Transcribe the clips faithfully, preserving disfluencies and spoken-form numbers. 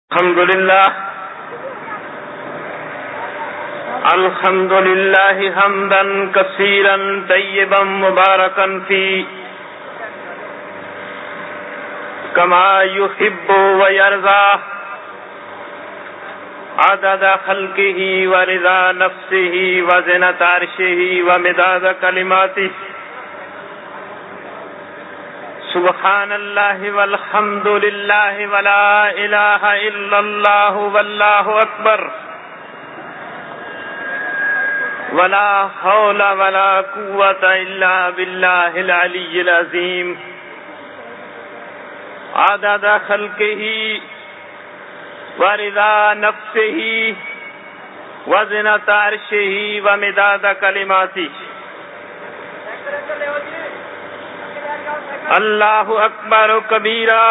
الحمد لله الحمد لله حمدا كثيرا طيبا مباركا فيه كما يحب ويرضى عدد خلقه ورضا نفسه وزنة عرشه ومداد كلماته سبحان الله والحمد لله ولا إله إلا الله والله أكبر ولا حول ولا قوة إلا بالله العلي العظيم عدد خلقه ورضا نفسه وزنة عرشه ومداد كلماته اللہ اکبر کبیرہ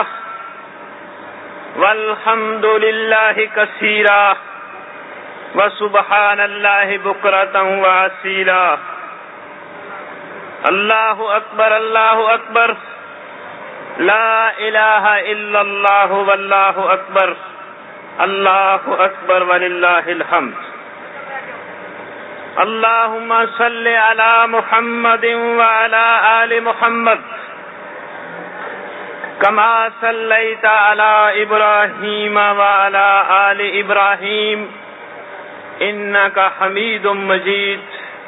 والحمد للہ کثیرہ وسبحان اللہ بکرۃ واسیلا اللہ اکبر اللہ اکبر لا الہ الا اللہ واللہ اکبر اللہ اکبر وللہ الحمد اللہم صل علی محمد وعلی آل محمد كما صليت على إبراهيم وعلى آل إبراهيم إنك حميد مجيد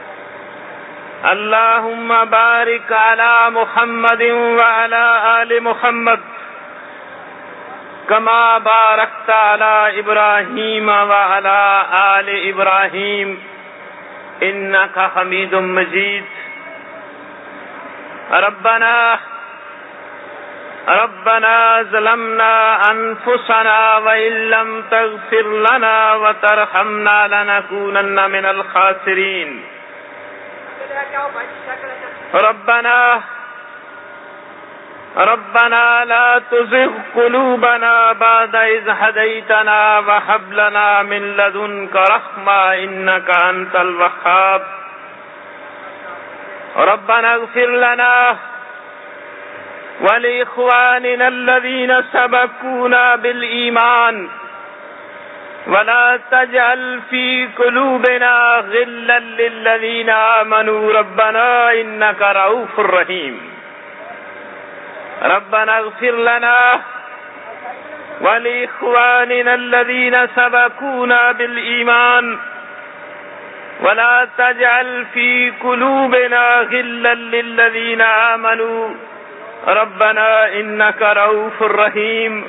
اللهم بارك على محمد وعلى آل محمد كما باركت على إبراهيم وعلى آل إبراهيم إنك حميد مجيد ربنا ربنا ظلمنا أنفسنا وإن لم تغفر لنا وترحمنا لنكونن من الخاسرين ربنا ربنا لا تزغ قلوبنا بعد إذ هديتنا وهب لنا من لدنك رحمة إنك أنت الوهاب ربنا اغفر لنا ولإخواننا الذين سبقونا بالإيمان ولا تجعل في قلوبنا غلا للذين آمنوا ربنا إنك رؤوف رحيم ربنا اغفر لنا ولإخواننا الذين سبقونا بالإيمان ولا تجعل في قلوبنا غلا للذين آمنوا ربنا إنك رؤوف رحيم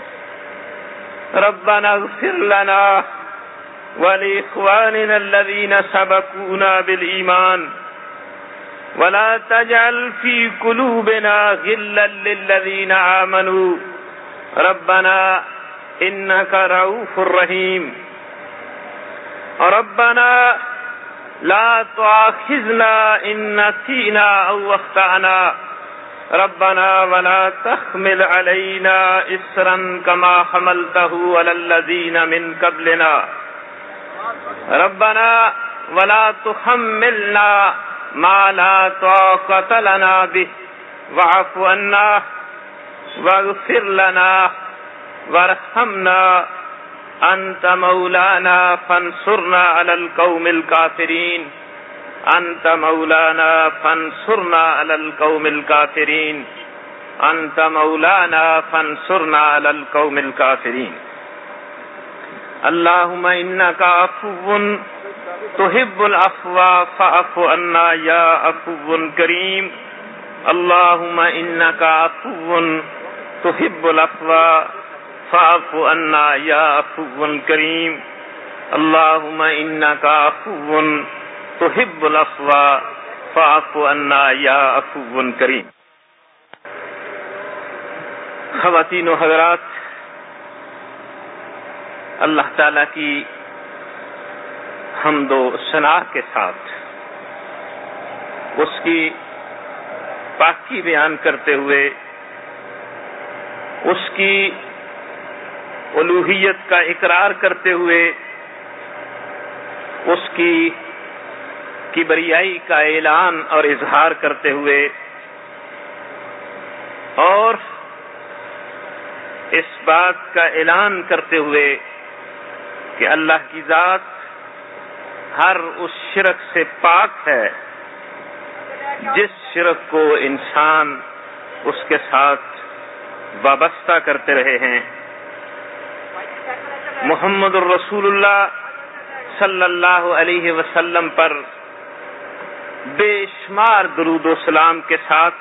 ربنا اغفر لنا ولإخواننا الذين سبقونا بالإيمان ولا تجعل في قلوبنا غلا للذين آمنوا ربنا إنك رؤوف رحيم ربنا لا تؤاخذنا إن نسينا أو أخطأنا ربنا ولا تحمل علينا إصرا كما حملته على الذين من قبلنا ربنا ولا تحملنا ما لا طاقة لنا به واعف عنا واغفر لنا وارحمنا أنت مولانا فانصرنا على القوم الكافرين أنت مولانا فانصرنا على القوم الكافرين أنت مولانا فانصرنا على القوم الكافرين اللهم إنك عفو تحب العفو فاعف عنا يا عفو كريم اللهم إنك عفو تحب العفو فاعف عنا يا عفو كريم اللهم إنك عفو تحب العفو فاعف عنا یا عفو کریم. خواتین و حضرات، اللہ تعالی کی حمد و ثنا کے ساتھ اس کی پاکی بیان کرتے ہوئے اس کی الوہیت کا اقرار کرتے ہوئے اس کی کبریائی کا اعلان اور اظہار کرتے ہوئے اور اس بات کا اعلان کرتے ہوئے کہ اللہ کی ذات ہر اس شرک سے پاک ہے جس شرک کو انسان اس کے ساتھ وابستہ کرتے رہے ہیں. محمد الرسول اللہ صلی اللہ علیہ وسلم پر بے شمار درود و سلام کے ساتھ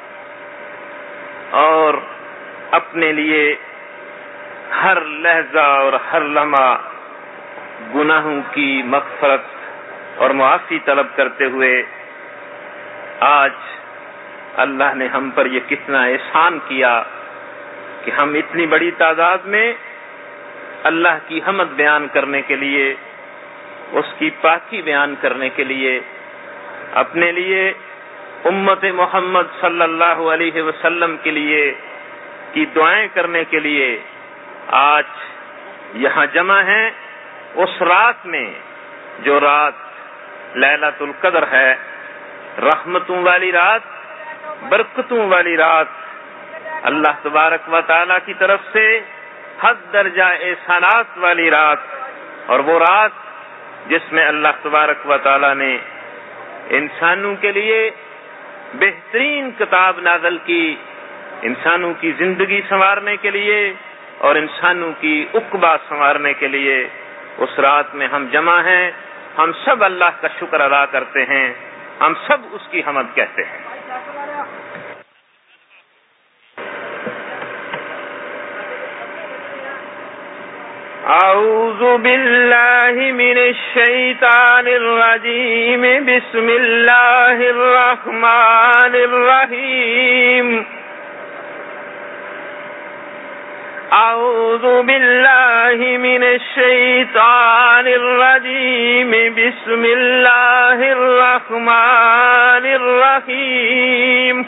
اور اپنے لیے ہر لہجہ اور ہر لمحہ گناہوں کی مغفرت اور معافی طلب کرتے ہوئے آج اللہ نے ہم پر یہ کتنا احسان کیا کہ ہم اتنی بڑی تعداد میں اللہ کی حمد بیان کرنے کے لیے، اس کی پاکی بیان کرنے کے لیے، اپنے لیے، امت محمد صلی اللہ علیہ وسلم کے لیے کی دعائیں کرنے کے لیے آج یہاں جمع ہیں، اس رات میں جو رات لیلۃ القدر ہے، رحمتوں والی رات، برکتوں والی رات، اللہ تبارک و تعالی کی طرف سے حد درجہ احسانات والی رات، اور وہ رات جس میں اللہ تبارک و تعالی نے انسانوں کے لیے بہترین کتاب نازل کی، انسانوں کی زندگی سنوارنے کے لیے اور انسانوں کی عقبہ سنوارنے کے لیے. اس رات میں ہم جمع ہیں، ہم سب اللہ کا شکر ادا کرتے ہیں، ہم سب اس کی حمد کہتے ہیں. اعوذ باللہ من الشیطان الرجیم، بسم اللہ الرحمن الرحیم. اعوذ باللہ من الشیطان الرجیم، بسم اللہ الرحمن الرحیم.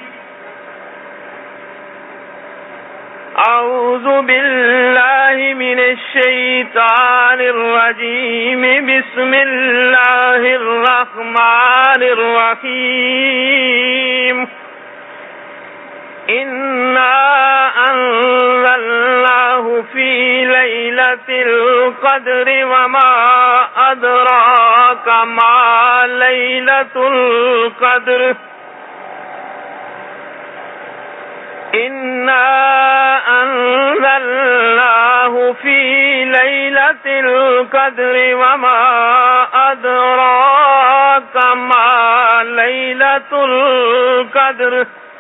اعوذ باللہ من الشیطان الرجیم، بسم اللہ الرحمن الرحیم. انا انزلناه في ليلة القدر وما ادراك ما ليلة القدر. انا انزلناه في ليلة القدر وما ادراك ما ليلة القدر.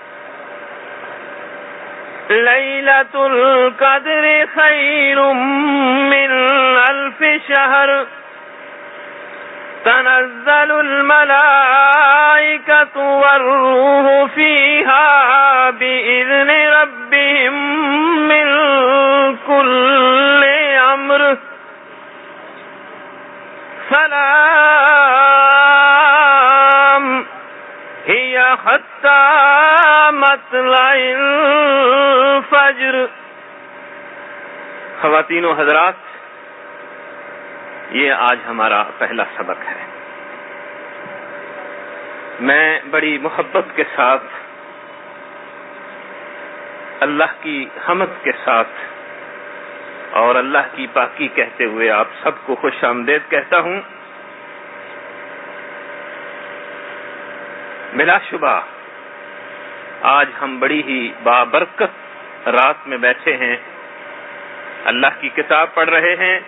ليلة القدر خير من ألف شهر. تنزل الملائكة والروح فيها بإذن ربهم من كل أمر. سلام هي حتى مطلع الفجر. خواتین و حضرات، یہ آج ہمارا پہلا سبق ہے. میں بڑی محبت کے ساتھ، اللہ کی حمد کے ساتھ اور اللہ کی پاکی کہتے ہوئے آپ سب کو خوش آمدید کہتا ہوں. بلا شبہ آج ہم بڑی ہی بابرکت رات میں بیٹھے ہیں، اللہ کی کتاب پڑھ رہے ہیں،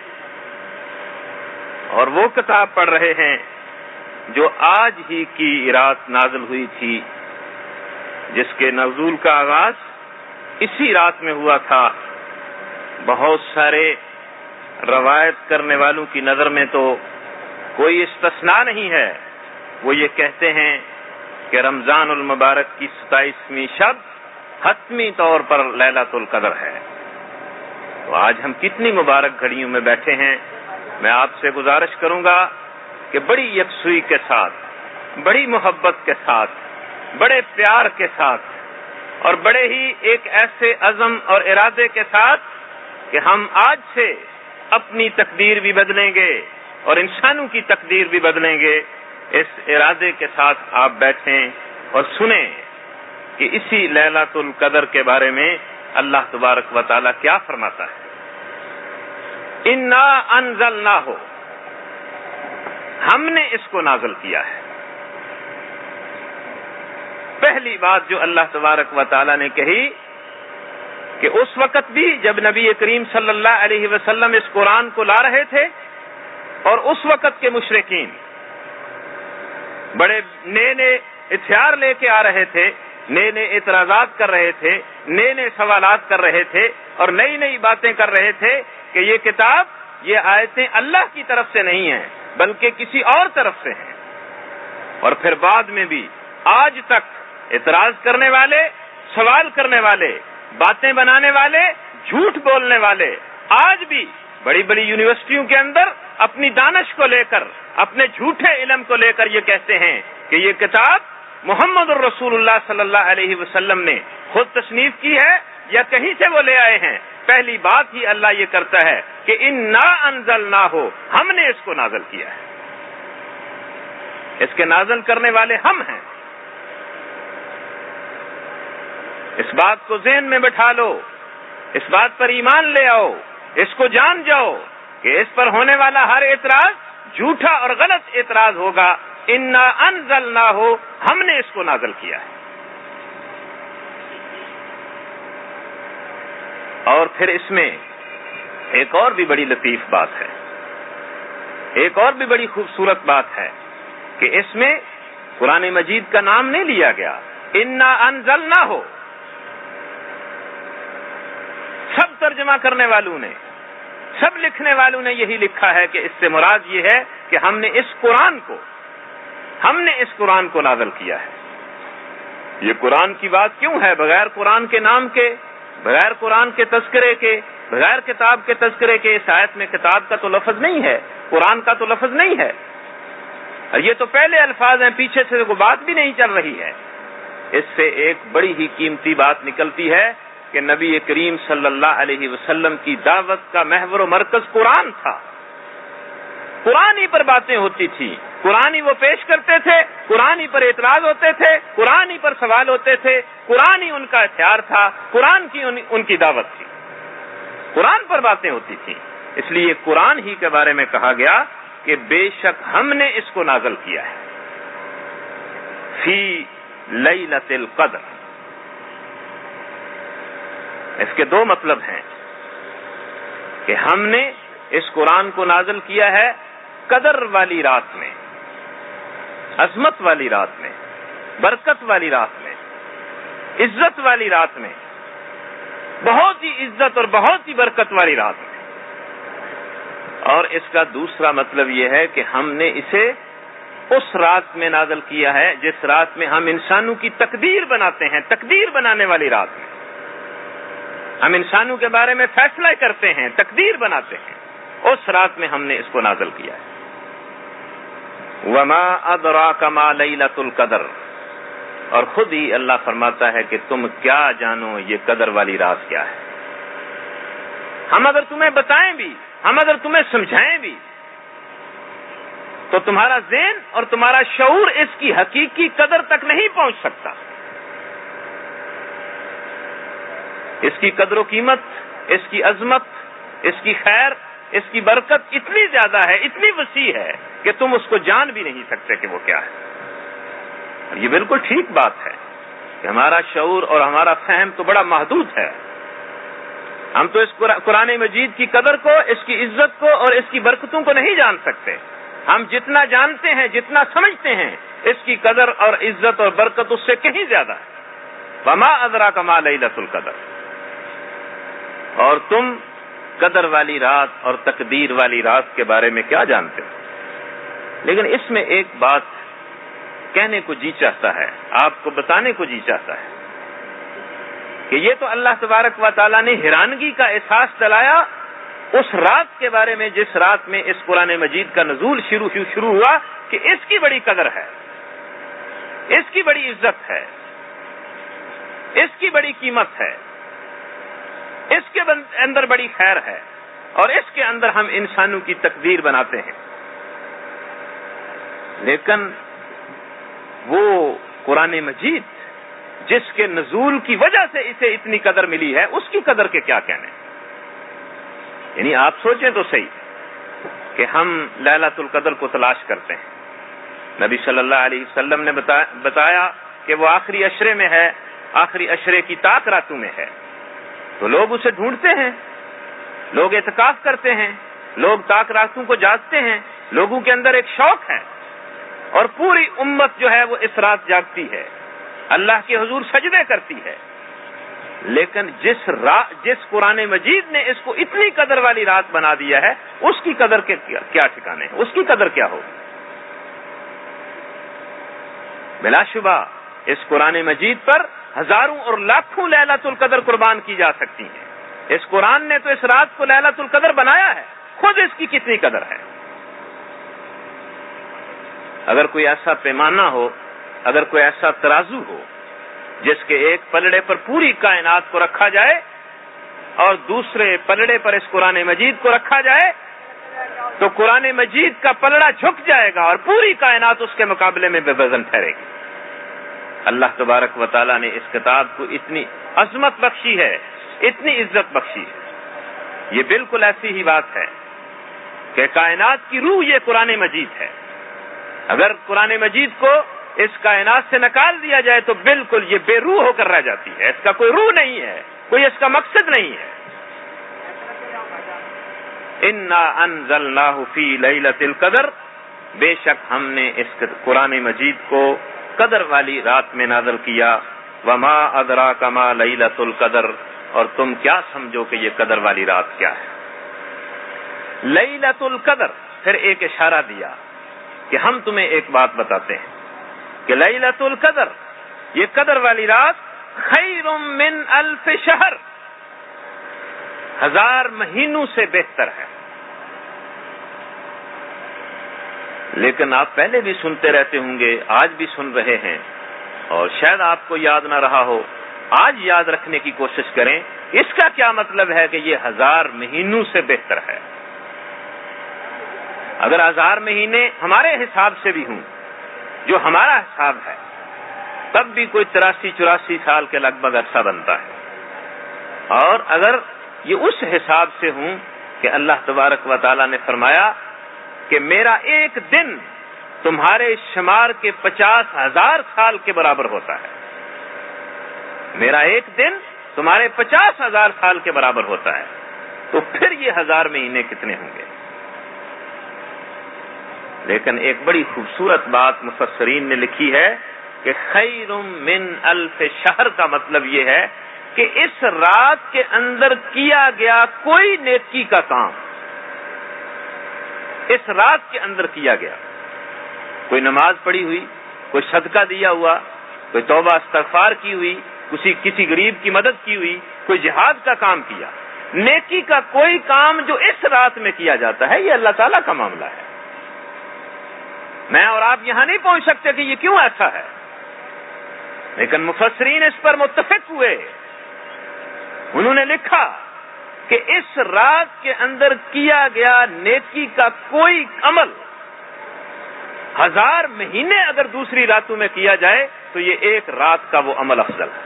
اور وہ کتاب پڑھ رہے ہیں جو آج ہی کی رات نازل ہوئی تھی، جس کے نزول کا آغاز اسی رات میں ہوا تھا. بہت سارے روایت کرنے والوں کی نظر میں تو کوئی استثناء نہیں ہے، وہ یہ کہتے ہیں کہ رمضان المبارک کی ستائیسویں شب حتمی طور پر لیلۃ القدر ہے. تو آج ہم کتنی مبارک گھڑیوں میں بیٹھے ہیں. میں آپ سے گزارش کروں گا کہ بڑی یکسوئی کے ساتھ، بڑی محبت کے ساتھ، بڑے پیار کے ساتھ اور بڑے ہی ایک ایسے عزم اور ارادے کے ساتھ کہ ہم آج سے اپنی تقدیر بھی بدلیں گے اور انسانوں کی تقدیر بھی بدلیں گے، اس ارادے کے ساتھ آپ بیٹھیں اور سنیں کہ اسی لیلۃ القدر کے بارے میں اللہ تبارک و تعالی کیا فرماتا ہے؟ انا انزلناہ، ہم نے اس کو نازل کیا ہے۔ پہلی بات جو اللہ تبارک و تعالی نے کہی کہ اس وقت بھی جب نبی کریم صلی اللہ علیہ وسلم اس قرآن کو لا رہے تھے اور اس وقت کے مشرکین بڑے نئے نئے ہتھیار لے کے آ رہے تھے، نئے نئے اعتراضات کر رہے تھے، نئے نئے سوالات کر رہے تھے اور نئی نئی باتیں کر رہے تھے کہ یہ کتاب، یہ آیتیں اللہ کی طرف سے نہیں ہیں بلکہ کسی اور طرف سے ہیں۔ اور پھر بعد میں بھی آج تک اعتراض کرنے والے، سوال کرنے والے، باتیں بنانے والے، جھوٹ بولنے والے آج بھی بڑی بڑی یونیورسٹیوں کے اندر اپنی دانش کو لے کر، اپنے جھوٹے علم کو لے کر یہ کہتے ہیں کہ یہ کتاب محمد الرسول اللہ صلی اللہ علیہ وسلم نے خود تصنیف کی ہے یا کہیں سے وہ لے آئے ہیں۔ پہلی بات ہی اللہ یہ کرتا ہے کہ انا انزلناہ، ہم نے اس کو نازل کیا ہے، اس کے نازل کرنے والے ہم ہیں۔ اس بات کو ذہن میں بٹھا لو، اس بات پر ایمان لے آؤ، اس کو جان جاؤ کہ اس پر ہونے والا ہر اعتراض جھوٹا اور غلط اعتراض ہوگا۔ انا انزلناہ، ہم نے اس کو نازل کیا ہے۔ اور پھر اس میں ایک اور بھی بڑی لطیف بات ہے، ایک اور بھی بڑی خوبصورت بات ہے کہ اس میں قرآن مجید کا نام نہیں لیا گیا، انا انزلناہ۔ سب ترجمہ کرنے والوں نے، سب لکھنے والوں نے یہی لکھا ہے کہ اس سے مراد یہ ہے کہ ہم نے اس قرآن کو ہم نے اس قرآن کو نازل کیا ہے۔ یہ قرآن کی بات کیوں ہے؟ بغیر قرآن کے نام کے، بغیر قرآن کے تذکرے کے، بغیر کتاب کے تذکرے کے اس آیت میں کتاب کا تو لفظ نہیں ہے، قرآن کا تو لفظ نہیں ہے، اور یہ تو پہلے الفاظ ہیں، پیچھے سے کوئی بات بھی نہیں چل رہی ہے۔ اس سے ایک بڑی ہی قیمتی بات نکلتی ہے کہ نبی کریم صلی اللہ علیہ وسلم کی دعوت کا محور و مرکز قرآن تھا۔ قرآن ہی پر باتیں ہوتی تھی، قرآن ہی وہ پیش کرتے تھے، قرآن ہی پر اعتراض ہوتے تھے، قرآن ہی پر سوال ہوتے تھے، قرآن ہی ان کا ہتھیار تھا، قرآن کی ان, ان کی دعوت تھی، قرآن پر باتیں ہوتی تھیں۔ اس لیے قرآن ہی کے بارے میں کہا گیا کہ بے شک ہم نے اس کو نازل کیا ہے فی لیلۃ القدر۔ اس کے دو مطلب ہیں کہ ہم نے اس قرآن کو نازل کیا ہے قدر والی رات میں، عظمت والی رات میں، برکت والی رات میں، عزت والی رات میں، بہت ہی عزت اور بہت ہی برکت والی رات میں۔ اور اس کا دوسرا مطلب یہ ہے کہ ہم نے اسے اس رات میں نازل کیا ہے جس رات میں ہم انسانوں کی تقدیر بناتے ہیں، تقدیر بنانے والی رات میں ہم انسانوں کے بارے میں فیصلہ کرتے ہیں، تقدیر بناتے ہیں، اس رات میں ہم نے اس کو نازل کیا ہے۔ وما ادراک ما لیلۃ القدر، اور خود ہی اللہ فرماتا ہے کہ تم کیا جانو یہ قدر والی رات کیا ہے۔ ہم اگر تمہیں بتائیں بھی، ہم اگر تمہیں سمجھائیں بھی تو تمہارا ذہن اور تمہارا شعور اس کی حقیقی قدر تک نہیں پہنچ سکتا۔ اس کی قدر و قیمت، اس کی عظمت، اس کی خیر، اس کی برکت اتنی زیادہ ہے، اتنی وسیع ہے کہ تم اس کو جان بھی نہیں سکتے کہ وہ کیا ہے۔ اور یہ بالکل ٹھیک بات ہے کہ ہمارا شعور اور ہمارا فہم تو بڑا محدود ہے۔ ہم تو اس قرآن مجید کی قدر کو، اس کی عزت کو اور اس کی برکتوں کو نہیں جان سکتے۔ ہم جتنا جانتے ہیں، جتنا سمجھتے ہیں، اس کی قدر اور عزت اور برکت اس سے کہیں زیادہ ہے۔ وما ادراک ما لیلۃ القدر، اور تم قدر والی رات اور تقدیر والی رات کے بارے میں کیا جانتے ہو؟ لیکن اس میں ایک بات کہنے کو جی چاہتا ہے، آپ کو بتانے کو جی چاہتا ہے کہ یہ تو اللہ تبارک و تعالیٰ نے حیرانگی کا احساس دلایا اس رات کے بارے میں جس رات میں اس قرآن مجید کا نزول شروع شروع ہوا کہ اس کی بڑی قدر ہے، اس کی بڑی عزت ہے، اس کی بڑی قیمت ہے، اس کے اندر بڑی خیر ہے، اور اس کے اندر ہم انسانوں کی تقدیر بناتے ہیں۔ لیکن وہ قرآن مجید جس کے نزول کی وجہ سے اسے اتنی قدر ملی ہے، اس کی قدر کے کیا کہنے؟ یعنی آپ سوچیں تو صحیح کہ ہم لیلۃ القدر کو تلاش کرتے ہیں. نبی صلی اللہ علیہ وسلم نے بتایا کہ وہ آخری عشرے میں ہے، آخری عشرے کی طاق راتوں میں ہے. تو لوگ اسے ڈھونڈتے ہیں، لوگ اعتکاف کرتے ہیں، لوگ طاق راتوں کو جاگتے ہیں، لوگوں کے اندر ایک شوق ہے، اور پوری امت جو ہے وہ اس رات جاگتی ہے، اللہ کے حضور سجدے کرتی ہے. لیکن جس را جس قرآن مجید نے اس کو اتنی قدر والی رات بنا دیا ہے، اس کی قدر کے کیا ٹھکانے ہیں؟ اس کی قدر کیا ہوگی؟ بلا شبہ اس قرآن مجید پر ہزاروں اور لاکھوں لیلۃ القدر قربان کی جا سکتی ہیں. اس قرآن نے تو اس رات کو لیلۃ القدر بنایا ہے، خود اس کی کتنی قدر ہے. اگر کوئی ایسا پیمانہ ہو، اگر کوئی ایسا ترازو ہو جس کے ایک پلڑے پر پوری کائنات کو رکھا جائے اور دوسرے پلڑے پر اس قرآن مجید کو رکھا جائے، تو قرآن مجید کا پلڑا جھک جائے گا اور پوری کائنات اس کے مقابلے میں بے وزن ٹھہرے گی. اللہ تبارک و تعالیٰ نے اس کتاب کو اتنی عظمت بخشی ہے، اتنی عزت بخشی ہے. یہ بالکل ایسی ہی بات ہے کہ کائنات کی روح یہ قرآن مجید ہے. اگر قرآن مجید کو اس کائنات سے نکال دیا جائے تو بالکل یہ بے روح ہو کر رہ جاتی ہے. اس کا کوئی روح نہیں ہے، کوئی اس کا مقصد نہیں ہے. انا انزلناہ فی لیلۃ القدر، بے شک ہم نے اس قرآن مجید کو قدر والی رات میں نازل کیا. وما ادراک ما لیلۃ القدر، اور تم کیا سمجھو کہ یہ قدر والی رات کیا ہے. لیلۃ القدر، پھر ایک اشارہ دیا کہ ہم تمہیں ایک بات بتاتے ہیں کہ لیلۃ القدر، یہ قدر والی رات، خیر من الف شہر، ہزار مہینوں سے بہتر ہے. لیکن آپ پہلے بھی سنتے رہتے ہوں گے، آج بھی سن رہے ہیں، اور شاید آپ کو یاد نہ رہا ہو. آج یاد رکھنے کی کوشش کریں، اس کا کیا مطلب ہے کہ یہ ہزار مہینوں سے بہتر ہے. اگر ہزار مہینے ہمارے حساب سے بھی ہوں، جو ہمارا حساب ہے، تب بھی کوئی تراسی چوراسی سال کے لگ بھگ عرصہ بنتا ہے. اور اگر یہ اس حساب سے ہوں کہ اللہ تبارک و تعالیٰ نے فرمایا کہ میرا ایک دن تمہارے شمار کے پچاس ہزار سال کے برابر ہوتا ہے، میرا ایک دن تمہارے پچاس ہزار سال کے برابر ہوتا ہے، تو پھر یہ ہزار مہینے کتنے ہوں گے. لیکن ایک بڑی خوبصورت بات مفسرین نے لکھی ہے کہ خیر من الف شہر کا مطلب یہ ہے کہ اس رات کے اندر کیا گیا کوئی نیکی کا کام، اس رات کے اندر کیا گیا، کوئی نماز پڑھی ہوئی، کوئی صدقہ دیا ہوا، کوئی توبہ استغفار کی ہوئی، کسی کسی غریب کی مدد کی ہوئی، کوئی جہاد کا کام کیا، نیکی کا کوئی کام جو اس رات میں کیا جاتا ہے، یہ اللہ تعالیٰ کا معاملہ ہے. میں اور آپ یہاں نہیں پہنچ سکتے کہ یہ کیوں ایسا ہے، لیکن مفسرین اس پر متفق ہوئے. انہوں نے لکھا کہ اس رات کے اندر کیا گیا نیکی کا کوئی عمل ہزار مہینے اگر دوسری راتوں میں کیا جائے تو یہ ایک رات کا وہ عمل افضل ہے.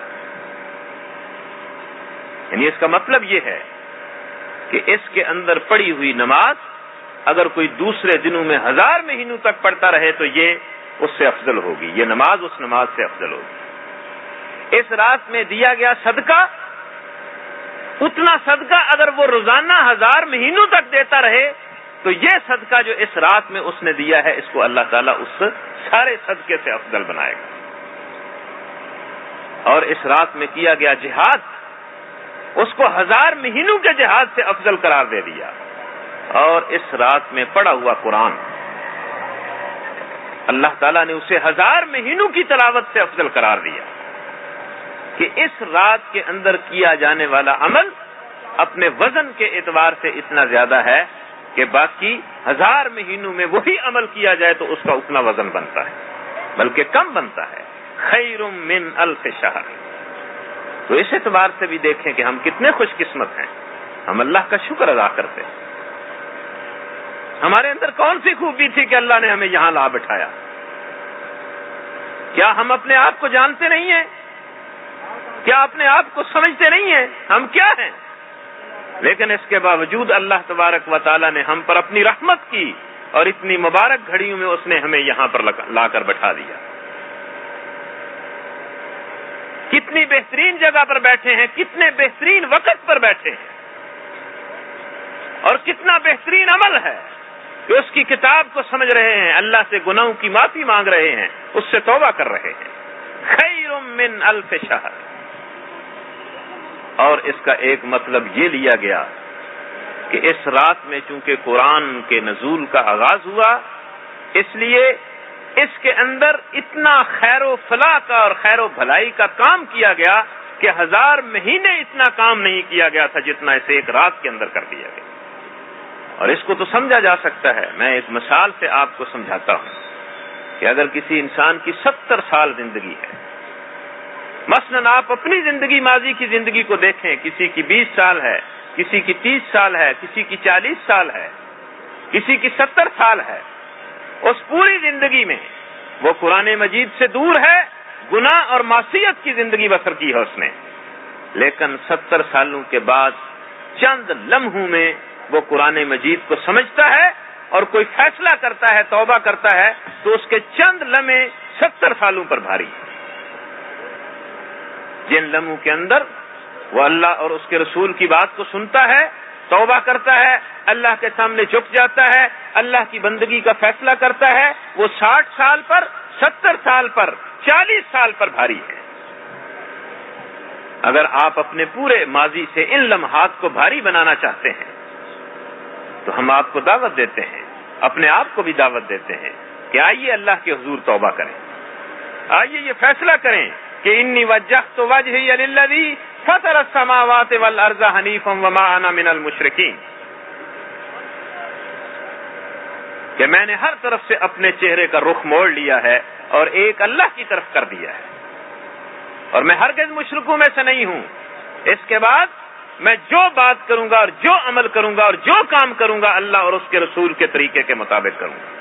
یعنی اس کا مطلب یہ ہے کہ اس کے اندر پڑی ہوئی نماز اگر کوئی دوسرے دنوں میں ہزار مہینوں تک پڑھتا رہے تو یہ اس سے افضل ہوگی، یہ نماز اس نماز سے افضل ہوگی. اس رات میں دیا گیا صدقہ، اتنا صدقہ اگر وہ روزانہ ہزار مہینوں تک دیتا رہے تو یہ صدقہ جو اس رات میں اس نے دیا ہے، اس کو اللہ تعالیٰ اس سارے صدقے سے افضل بنائے گا. اور اس رات میں کیا گیا جہاد، اس کو ہزار مہینوں کے جہاد سے افضل قرار دے دیا. اور اس رات میں پڑھا ہوا قرآن، اللہ تعالیٰ نے اسے ہزار مہینوں کی تلاوت سے افضل قرار دیا کہ اس رات کے اندر کیا جانے والا عمل اپنے وزن کے اعتبار سے اتنا زیادہ ہے کہ باقی ہزار مہینوں میں وہی عمل کیا جائے تو اس کا اتنا وزن بنتا ہے، بلکہ کم بنتا ہے. خیر من الف شہر. تو اس اعتبار سے بھی دیکھیں کہ ہم کتنے خوش قسمت ہیں، ہم اللہ کا شکر ادا کرتے ہیں. ہمارے اندر کون سی خوبی تھی کہ اللہ نے ہمیں یہاں لا بٹھایا؟ کیا ہم اپنے آپ کو جانتے نہیں ہیں کیا اپنے آپ کو سمجھتے نہیں ہیں ہم کیا ہیں؟ لیکن اس کے باوجود اللہ تبارک و تعالی نے ہم پر اپنی رحمت کی اور اتنی مبارک گھڑیوں میں اس نے ہمیں یہاں پر لا کر بٹھا دیا. کتنی بہترین جگہ پر بیٹھے ہیں، کتنے بہترین وقت پر بیٹھے ہیں، اور کتنا بہترین عمل ہے کہ اس کی کتاب کو سمجھ رہے ہیں، اللہ سے گناہوں کی معافی مانگ رہے ہیں، اس سے توبہ کر رہے ہیں. خیر من الف شہر. اور اس کا ایک مطلب یہ لیا گیا کہ اس رات میں چونکہ قرآن کے نزول کا آغاز ہوا، اس لیے اس کے اندر اتنا خیر و فلاح کا اور خیر و بھلائی کا کام کیا گیا کہ ہزار مہینے اتنا کام نہیں کیا گیا تھا جتنا اسے ایک رات کے اندر کر دیا گیا. اور اس کو تو سمجھا جا سکتا ہے. میں ایک مثال سے آپ کو سمجھاتا ہوں کہ اگر کسی انسان کی ستر سال زندگی ہے، مثلاً آپ اپنی زندگی ماضی کی زندگی کو دیکھیں، کسی کی بیس سال ہے، کسی کی تیس سال ہے، کسی کی چالیس سال ہے، کسی کی ستر سال ہے. اس پوری زندگی میں وہ قرآن مجید سے دور ہے، گناہ اور معصیت کی زندگی بسر کی ہے اس نے، لیکن ستر سالوں کے بعد چند لمحوں میں وہ قرآن مجید کو سمجھتا ہے اور کوئی فیصلہ کرتا ہے، توبہ کرتا ہے، تو اس کے چند لمحے ستر سالوں پر بھاری. جن لمحوں کے اندر وہ اللہ اور اس کے رسول کی بات کو سنتا ہے، توبہ کرتا ہے، اللہ کے سامنے جھک جاتا ہے، اللہ کی بندگی کا فیصلہ کرتا ہے، وہ ساٹھ سال پر، ستر سال پر، چالیس سال پر بھاری ہے. اگر آپ اپنے پورے ماضی سے ان لمحات کو بھاری بنانا چاہتے ہیں تو ہم آپ کو دعوت دیتے ہیں، اپنے آپ کو بھی دعوت دیتے ہیں کہ آئیے اللہ کے حضور توبہ کریں. آئیے یہ فیصلہ کریں کہ انی وجہت وجہی للذی فطر السماوات والارض حنیفا وما انا من المشرکین، کہ میں نے ہر طرف سے اپنے چہرے کا رخ موڑ لیا ہے اور ایک اللہ کی طرف کر دیا ہے، اور میں ہرگز مشرکوں میں سے نہیں ہوں. اس کے بعد میں جو بات کروں گا اور جو عمل کروں گا اور جو کام کروں گا اللہ اور اس کے رسول کے طریقے کے مطابق کروں گا.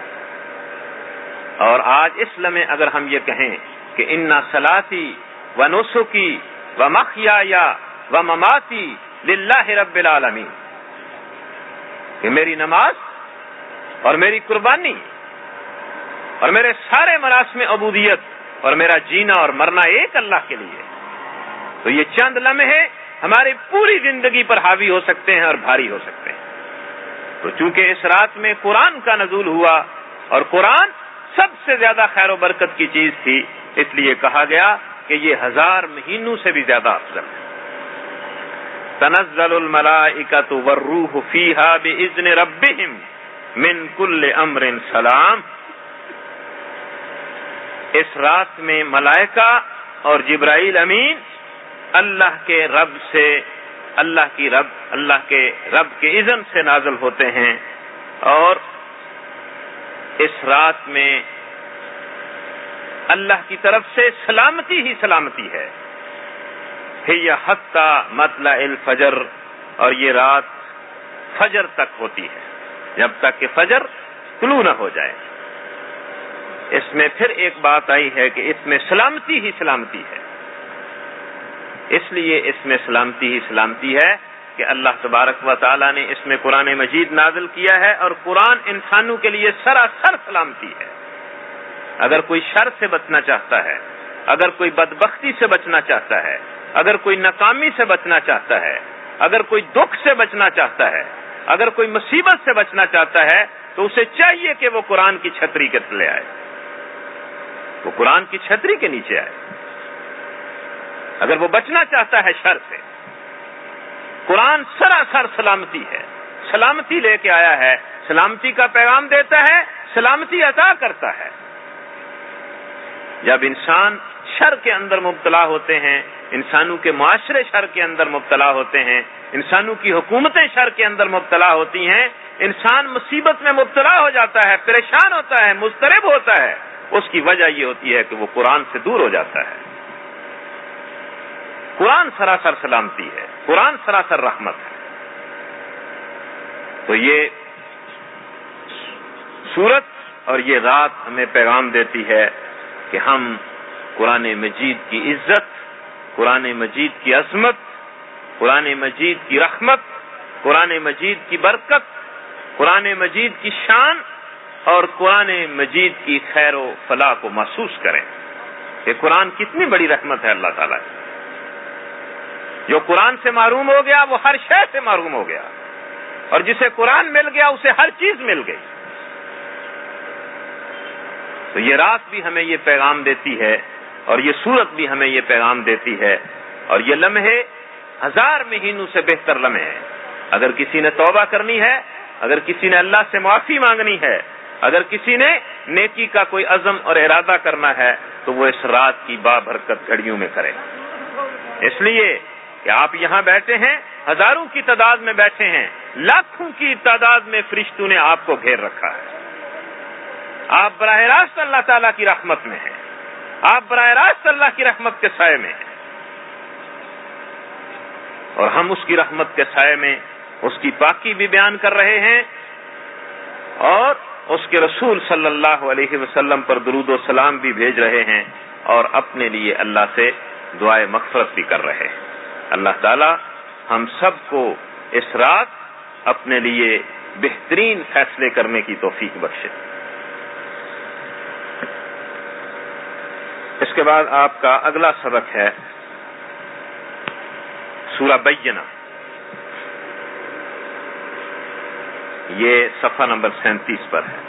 اور آج اس لمحے اگر ہم یہ کہیں کہ انا صلاتی و نسکی و محیای و مماتی للہ رب العالمین، کہ میری نماز اور میری قربانی اور میرے سارے مراسم عبودیت اور میرا جینا اور مرنا ایک اللہ کے لیے، تو یہ چند لمحے ہماری پوری زندگی پر حاوی ہو سکتے ہیں اور بھاری ہو سکتے ہیں. تو چونکہ اس رات میں قرآن کا نزول ہوا اور قرآن سب سے زیادہ خیر و برکت کی چیز تھی، اس لیے کہا گیا کہ یہ ہزار مہینوں سے بھی زیادہ افضل ہے. تنزل الملائکۃ والروح فیہا باذن ربہم من کل امر سلام. اس رات میں ملائکہ اور جبرائیل امین اللہ کے رب سے، اللہ کی رب اللہ کے رب کے اذن سے نازل ہوتے ہیں، اور اس رات میں اللہ کی طرف سے سلامتی ہی سلامتی ہے. ہی حتی مطلع الفجر، اور یہ رات فجر تک ہوتی ہے، جب تک کہ فجر طلوع نہ ہو جائے. اس میں پھر ایک بات آئی ہے کہ اس میں سلامتی ہی سلامتی ہے. اس لیے اس میں سلامتی ہی سلامتی ہے کہ اللہ تبارک و تعالی نے اس میں قرآن مجید نازل کیا ہے، اور قرآن انسانوں کے لیے سراسر سلامتی ہے. اگر کوئی شر سے بچنا چاہتا ہے، اگر کوئی بدبختی سے بچنا چاہتا ہے، اگر کوئی ناکامی سے بچنا چاہتا ہے، اگر کوئی دکھ سے بچنا چاہتا ہے، اگر کوئی مصیبت سے بچنا چاہتا ہے، تو اسے چاہیے کہ وہ قرآن کی چھتری کے تلے آئے، وہ قرآن کی چھتری کے نیچے آئے. اگر وہ بچنا چاہتا ہے شر سے، قرآن سراسر سلامتی ہے، سلامتی لے کے آیا ہے، سلامتی کا پیغام دیتا ہے، سلامتی عطا کرتا ہے. جب انسان شر کے اندر مبتلا ہوتے ہیں، انسانوں کے معاشرے شر کے اندر مبتلا ہوتے ہیں، انسانوں کی حکومتیں شر کے اندر مبتلا ہوتی ہیں، انسان مصیبت میں مبتلا ہو جاتا ہے، پریشان ہوتا ہے، مضطرب ہوتا ہے، اس کی وجہ یہ ہوتی ہے کہ وہ قرآن سے دور ہو جاتا ہے. قرآن سراسر سلامتی ہے، قرآن سراسر رحمت ہے. تو یہ سورت اور یہ رات ہمیں پیغام دیتی ہے کہ ہم قرآن مجید کی عزت قرآن مجید کی عظمت، قرآن مجید کی رحمت، قرآن مجید کی برکت، قرآن مجید کی شان اور قرآن مجید کی خیر و فلاح کو محسوس کریں کہ قرآن کتنی بڑی رحمت ہے اللہ تعالیٰ کی۔ جو قرآن سے محروم ہو گیا وہ ہر شے سے محروم ہو گیا، اور جسے قرآن مل گیا اسے ہر چیز مل گئی۔ تو یہ رات بھی ہمیں یہ پیغام دیتی ہے، اور یہ سورت بھی ہمیں یہ پیغام دیتی ہے، اور یہ لمحے ہزار مہینوں سے بہتر لمحے ہیں۔ اگر کسی نے توبہ کرنی ہے، اگر کسی نے اللہ سے معافی مانگنی ہے، اگر کسی نے نیکی کا کوئی عزم اور ارادہ کرنا ہے تو وہ اس رات کی بابرکت گھڑیوں میں کرے۔ اس لیے کہ آپ یہاں بیٹھے ہیں، ہزاروں کی تعداد میں بیٹھے ہیں، لاکھوں کی تعداد میں فرشتوں نے آپ کو گھیر رکھا ہے۔ آپ براہ راست اللہ تعالیٰ کی رحمت میں ہیں، آپ براہ راست اللہ کی رحمت کے سائے میں ہیں، اور ہم اس کی رحمت کے سائے میں اس کی پاکی بھی بیان کر رہے ہیں، اور اس کے رسول صلی اللہ علیہ وسلم پر درود و سلام بھی بھیج رہے ہیں، اور اپنے لیے اللہ سے دعائے مغفرت بھی کر رہے ہیں۔ اللہ تعالی ہم سب کو اس رات اپنے لیے بہترین فیصلے کرنے کی توفیق بخشے۔ اس کے بعد آپ کا اگلا سبق ہے سورہ بینہ، یہ صفحہ نمبر سینتیس پر ہے۔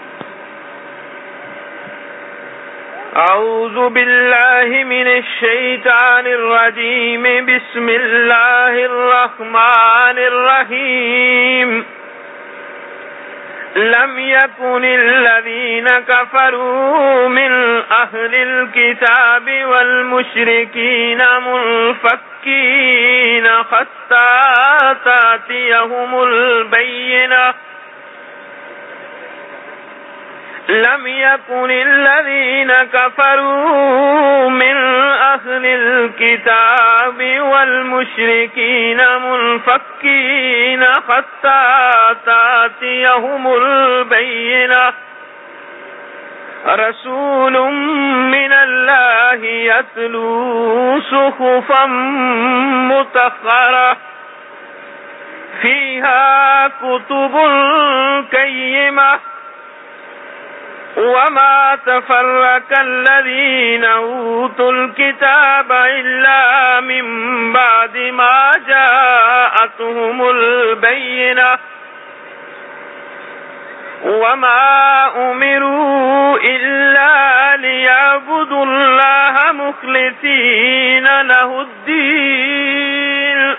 اعوذ باللہ من الشیطان الرجیم، بسم اللہ الرحمن الرحیم۔ لم يكن الذين كفروا من أهل الكتاب والمشركين منفكين حتى تأتيهم البينة لم يكن الذين كفروا من أهل الكتاب والمشركين منفكين حتى تأتيهم البينة رسول من الله يتلو صحفا مطهرة فيها كتب قيمة وما تفرق الذين أوتوا الكتاب إلا من بعد ما جاءتهم البينة وما أمروا إلا ليعبدوا الله مخلصين له الدين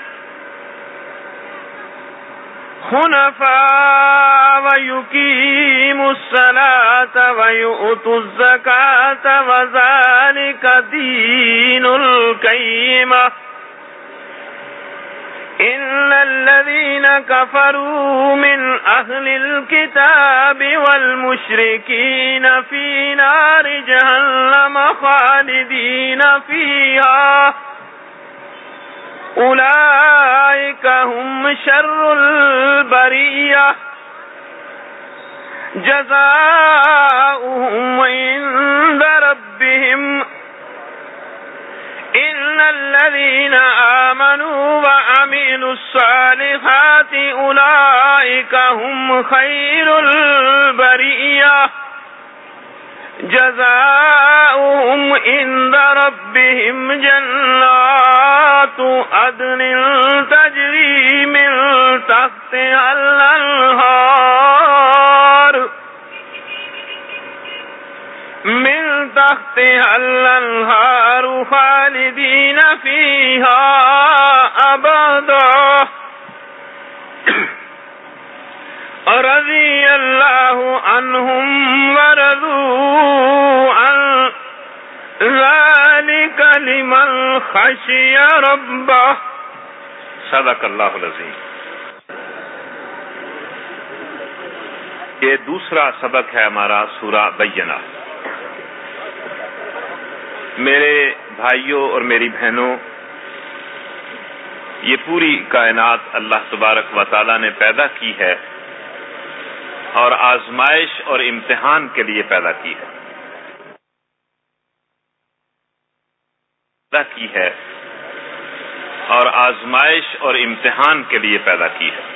حنفاء ويقيموا الصلاة ويؤتوا الزكاة وذلك دين القيمة إن الذين كفروا من أهل الكتاب والمشركين في نار جهنم خالدين فيها أولئك هم شر البرية جزاؤهم عند ربهم إن الذين آمنوا وعملوا الصالحات أولئك هم خير البرية جزاؤهم عند ربهم جنات عدن تجري من تحتها الأنهار من تحتها الأنهار خالدين فيها أبدا رضي الله عنهم ورضوا عن ذلك لمن خشي ربه صدق اللہ العظیم۔ یہ دوسرا سبق ہے ہمارا سورہ بینہ۔ میرے بھائیوں اور میری بہنوں، یہ پوری کائنات اللہ تبارک و تعالی نے پیدا کی ہے اور آزمائش اور امتحان کے لیے پیدا کی ہے۔ پیدا کی ہے اور آزمائش اور امتحان کے لیے پیدا کی ہے۔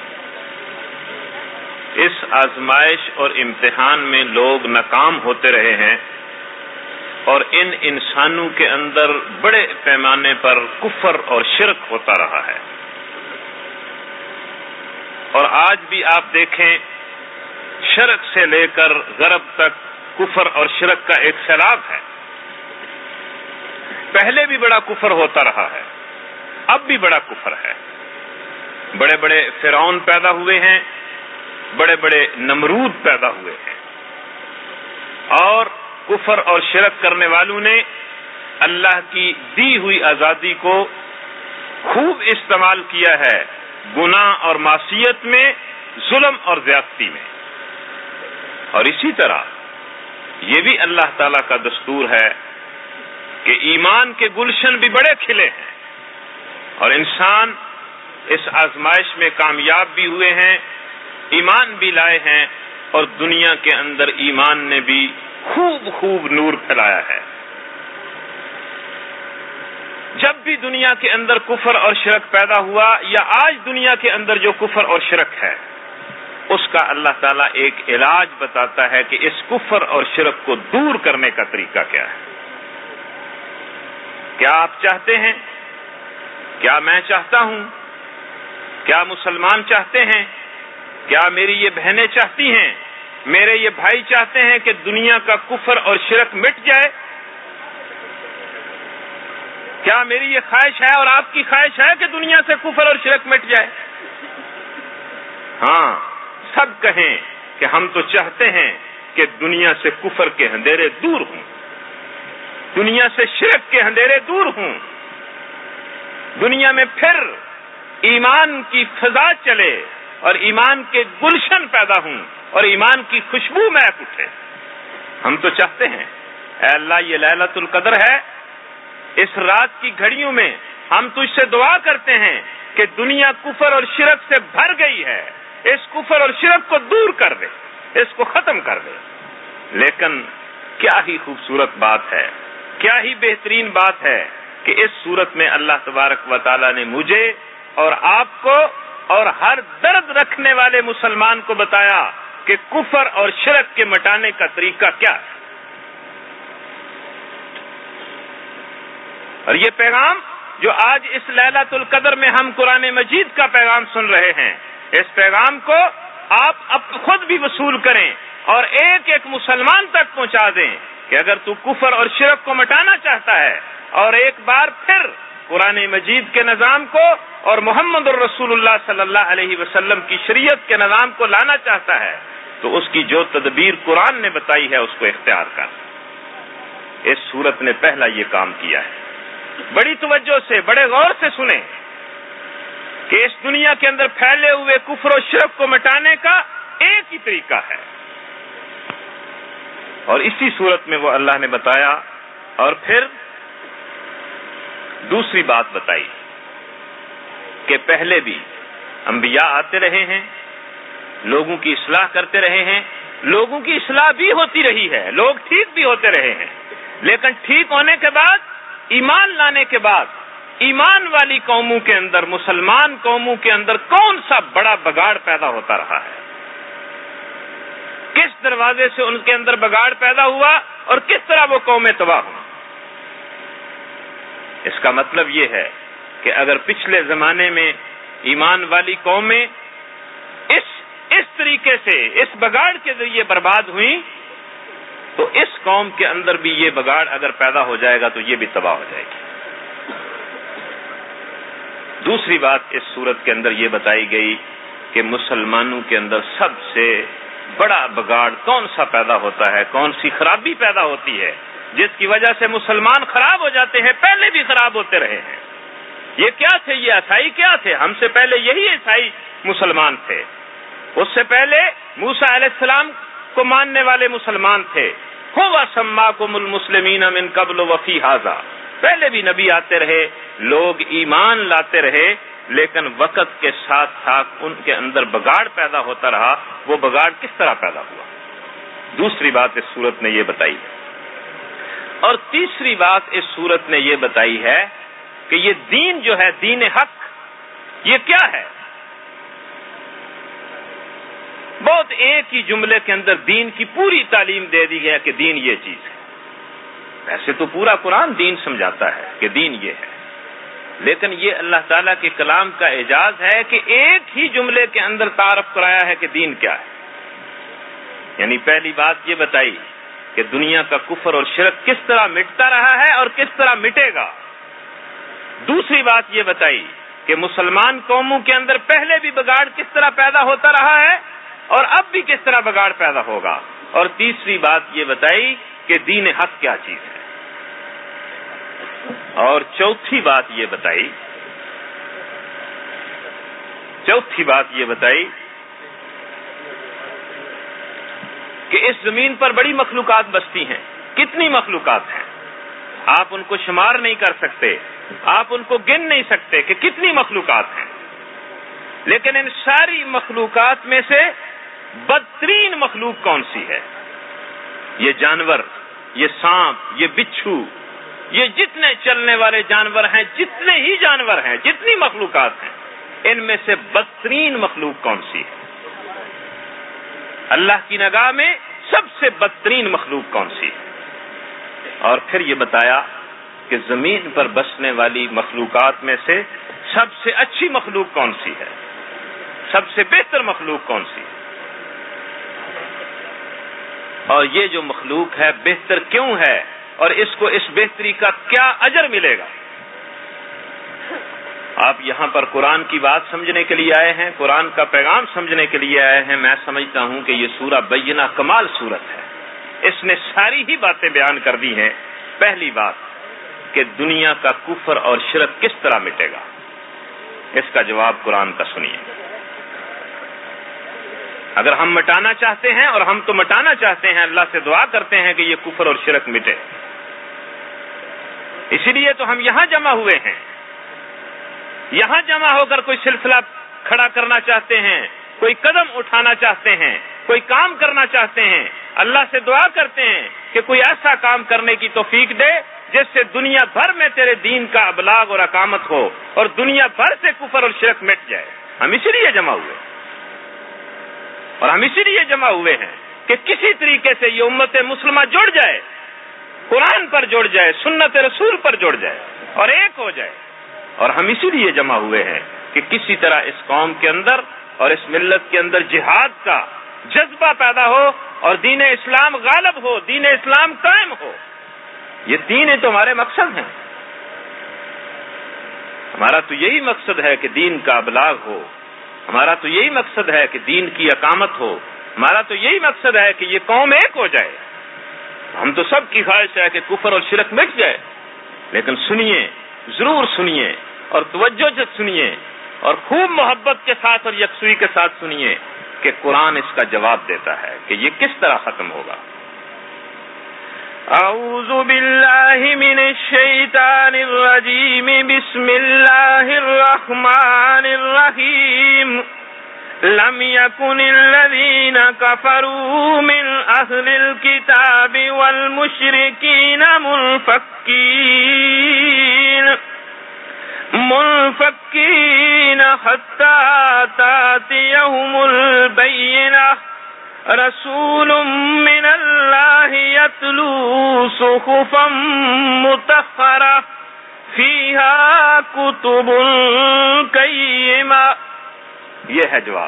اس آزمائش اور امتحان میں لوگ ناکام ہوتے رہے ہیں اور ان انسانوں کے اندر بڑے پیمانے پر کفر اور شرک ہوتا رہا ہے، اور آج بھی آپ دیکھیں شرق سے لے کر غرب تک کفر اور شرک کا ایک سیلاب ہے۔ پہلے بھی بڑا کفر ہوتا رہا ہے، اب بھی بڑا کفر ہے۔ بڑے بڑے فرعون پیدا ہوئے ہیں، بڑے بڑے نمرود پیدا ہوئے ہیں، اور کفر اور شرک کرنے والوں نے اللہ کی دی ہوئی آزادی کو خوب استعمال کیا ہے گناہ اور معصیت میں، ظلم اور زیادتی میں۔ اور اسی طرح یہ بھی اللہ تعالی کا دستور ہے کہ ایمان کے گلشن بھی بڑے کھلے ہیں، اور انسان اس آزمائش میں کامیاب بھی ہوئے ہیں، ایمان بھی لائے ہیں، اور دنیا کے اندر ایمان نے بھی خوب خوب نور پھیلایا ہے۔ جب بھی دنیا کے اندر کفر اور شرک پیدا ہوا، یا آج دنیا کے اندر جو کفر اور شرک ہے، اس کا اللہ تعالیٰ ایک علاج بتاتا ہے کہ اس کفر اور شرک کو دور کرنے کا طریقہ کیا ہے۔ کیا آپ چاہتے ہیں؟ کیا میں چاہتا ہوں؟ کیا مسلمان چاہتے ہیں؟ کیا میری یہ بہنیں چاہتی ہیں، میرے یہ بھائی چاہتے ہیں کہ دنیا کا کفر اور شرک مٹ جائے؟ کیا میری یہ خواہش ہے اور آپ کی خواہش ہے کہ دنیا سے کفر اور شرک مٹ جائے؟ ہاں، سب کہیں کہ ہم تو چاہتے ہیں کہ دنیا سے کفر کے اندھیرے دور ہوں، دنیا سے شرک کے اندھیرے دور ہوں، دنیا میں پھر ایمان کی فضا چلے اور ایمان کے گلشن پیدا ہوں اور ایمان کی خوشبو مہک اٹھے۔ ہم تو چاہتے ہیں اے اللہ، یہ لیلۃ القدر ہے، اس رات کی گھڑیوں میں ہم تجھ سے دعا کرتے ہیں کہ دنیا کفر اور شرک سے بھر گئی ہے، اس کفر اور شرک کو دور کر دے، اس کو ختم کر دے۔ لیکن کیا ہی خوبصورت بات ہے، کیا ہی بہترین بات ہے کہ اس صورت میں اللہ تبارک و تعالی نے مجھے اور آپ کو اور ہر درد رکھنے والے مسلمان کو بتایا کہ کفر اور شرک کے مٹانے کا طریقہ کیا ہے۔ اور یہ پیغام جو آج اس لیلۃ القدر میں ہم قرآن مجید کا پیغام سن رہے ہیں، اس پیغام کو آپ اب خود بھی وصول کریں اور ایک ایک مسلمان تک پہنچا دیں کہ اگر تو کفر اور شرک کو مٹانا چاہتا ہے اور ایک بار پھر قرآن مجید کے نظام کو اور محمد الرسول اللہ صلی اللہ علیہ وسلم کی شریعت کے نظام کو لانا چاہتا ہے، تو اس کی جو تدبیر قرآن نے بتائی ہے اس کو اختیار کر۔ اس سورت نے پہلا یہ کام کیا ہے۔ بڑی توجہ سے، بڑے غور سے سنیں کہ اس دنیا کے اندر پھیلے ہوئے کفر و شرک کو مٹانے کا ایک ہی طریقہ ہے، اور اسی صورت میں وہ اللہ نے بتایا۔ اور پھر دوسری بات بتائی کہ پہلے بھی انبیاء آتے رہے ہیں، لوگوں کی اصلاح کرتے رہے ہیں، لوگوں کی اصلاح بھی ہوتی رہی ہے، لوگ ٹھیک بھی ہوتے رہے ہیں، لیکن ٹھیک ہونے کے بعد، ایمان لانے کے بعد، ایمان والی قوموں کے اندر، مسلمان قوموں کے اندر کون سا بڑا بگاڑ پیدا ہوتا رہا ہے، کس دروازے سے ان کے اندر بگاڑ پیدا ہوا اور کس طرح وہ قومیں تباہ ہوئیں۔ اس کا مطلب یہ ہے کہ اگر پچھلے زمانے میں ایمان والی قومیں اس اس طریقے سے اس بگاڑ کے ذریعے برباد ہوئیں، تو اس قوم کے اندر بھی یہ بگاڑ اگر پیدا ہو جائے گا تو یہ بھی تباہ ہو جائے گی۔ دوسری بات اس صورت کے اندر یہ بتائی گئی کہ مسلمانوں کے اندر سب سے بڑا بگاڑ کون سا پیدا ہوتا ہے، کون سی خرابی پیدا ہوتی ہے جس کی وجہ سے مسلمان خراب ہو جاتے ہیں، پہلے بھی خراب ہوتے رہے ہیں۔ یہ کیا تھے؟ یہ عیسائی کیا تھے؟ ہم سے پہلے یہی عیسائی مسلمان تھے، اس سے پہلے موسیٰ علیہ السلام کو ماننے والے مسلمان تھے۔ هو سماکم المسلمین من قبل وفی ھذا، پہلے بھی نبی آتے رہے، لوگ ایمان لاتے رہے، لیکن وقت کے ساتھ ساتھ ان کے اندر بگاڑ پیدا ہوتا رہا۔ وہ بگاڑ کس طرح پیدا ہوا؟ دوسری بات اس صورت نے یہ بتائی اور تیسری بات اس صورت نے یہ بتائی ہے کہ یہ دین جو ہے، دین حق، یہ کیا ہے؟ بہت ایک ہی جملے کے اندر دین کی پوری تعلیم دے دی ہے کہ دین یہ چیز ہے۔ ویسے تو پورا قرآن دین سمجھاتا ہے کہ دین یہ ہے، لیکن یہ اللہ تعالیٰ کے کلام کا اعجاز ہے کہ ایک ہی جملے کے اندر تعارف کرایا ہے کہ دین کیا ہے۔ یعنی پہلی بات یہ بتائی کہ دنیا کا کفر اور شرک کس طرح مٹتا رہا ہے اور کس طرح مٹے گا۔ دوسری بات یہ بتائی کہ مسلمان قوموں کے اندر پہلے بھی بگاڑ کس طرح پیدا ہوتا رہا ہے اور اب بھی کس طرح بگاڑ پیدا ہوگا۔ اور تیسری بات یہ بتائی کہ دین حق کیا چیز ہے۔ اور چوتھی بات یہ بتائی چوتھی بات یہ بتائی کہ اس زمین پر بڑی مخلوقات بستی ہیں۔ کتنی مخلوقات ہیں؟ آپ ان کو شمار نہیں کر سکتے، آپ ان کو گن نہیں سکتے کہ کتنی مخلوقات ہیں، لیکن ان ساری مخلوقات میں سے بدترین مخلوق کون سی ہے؟ یہ جانور، یہ سانپ، یہ بچھو، یہ جتنے چلنے والے جانور ہیں، جتنے ہی جانور ہیں، جتنی مخلوقات ہیں، ان میں سے بدترین مخلوق کون سی ہے؟ اللہ کی نگاہ میں سب سے بدترین مخلوق کون سی ہے؟ اور پھر یہ بتایا کہ زمین پر بسنے والی مخلوقات میں سے سب سے اچھی مخلوق کون سی ہے، سب سے بہتر مخلوق کون سی ہے، اور یہ جو مخلوق ہے بہتر کیوں ہے، اور اس کو اس بہتری کا کیا اجر ملے گا۔ آپ یہاں پر قرآن کی بات سمجھنے کے لیے آئے ہیں، قرآن کا پیغام سمجھنے کے لیے آئے ہیں۔ میں سمجھتا ہوں کہ یہ سورہ بینہ کمال سورت ہے، اس نے ساری ہی باتیں بیان کر دی ہیں۔ پہلی بات کہ دنیا کا کفر اور شرک کس طرح مٹے گا، اس کا جواب قرآن کا سنیے۔ اگر ہم مٹانا چاہتے ہیں، اور ہم تو مٹانا چاہتے ہیں، اللہ سے دعا کرتے ہیں کہ یہ کفر اور شرک مٹے، اسی لیے تو ہم یہاں جمع ہوئے ہیں۔ یہاں جمع ہو کر کوئی سلسلہ کھڑا کرنا چاہتے ہیں، کوئی قدم اٹھانا چاہتے ہیں، کوئی کام کرنا چاہتے ہیں، اللہ سے دعا کرتے ہیں کہ کوئی ایسا کام کرنے کی توفیق دے جس سے دنیا بھر میں تیرے دین کا ابلاغ اور اقامت ہو اور دنیا بھر سے کفر اور شرک مٹ جائے۔ ہم اسی لیے جمع ہوئے، اور ہم اسی لیے جمع ہوئے ہیں کہ کسی طریقے سے یہ امت مسلمہ جڑ جائے، قرآن پر جڑ جائے، سنت رسول پر جڑ جائے اور ایک ہو جائے۔ اور ہم اسی لیے جمع ہوئے ہیں کہ کسی طرح اس قوم کے اندر اور اس ملت کے اندر جہاد کا جذبہ پیدا ہو اور دین اسلام غالب ہو، دین اسلام قائم ہو۔ یہ تین تو ہمارے مقصد ہیں۔ ہمارا تو یہی مقصد ہے کہ دین کا ابلاغ ہو، ہمارا تو یہی مقصد ہے کہ دین کی اقامت ہو، ہمارا تو یہی مقصد ہے کہ یہ قوم ایک ہو جائے۔ ہم تو سب کی خواہش ہے کہ کفر اور شرک مٹ جائے، لیکن سنیے، ضرور سنیے اور توجہ سے سنیے اور خوب محبت کے ساتھ اور یکسوئی کے ساتھ سنیے کہ قرآن اس کا جواب دیتا ہے کہ یہ کس طرح ختم ہوگا۔ اعوذ باللہ من الشیطان الرجیم، بسم اللہ الرحمن الرحیم۔ لم يكن الذين كفروا من أهل الكتاب والمشركين منفكين منفكين حتى تأتيهم البينة رسول من الله يتلو صحفا مطهرة فيها كتب قيمة۔ یہ ہے جواب۔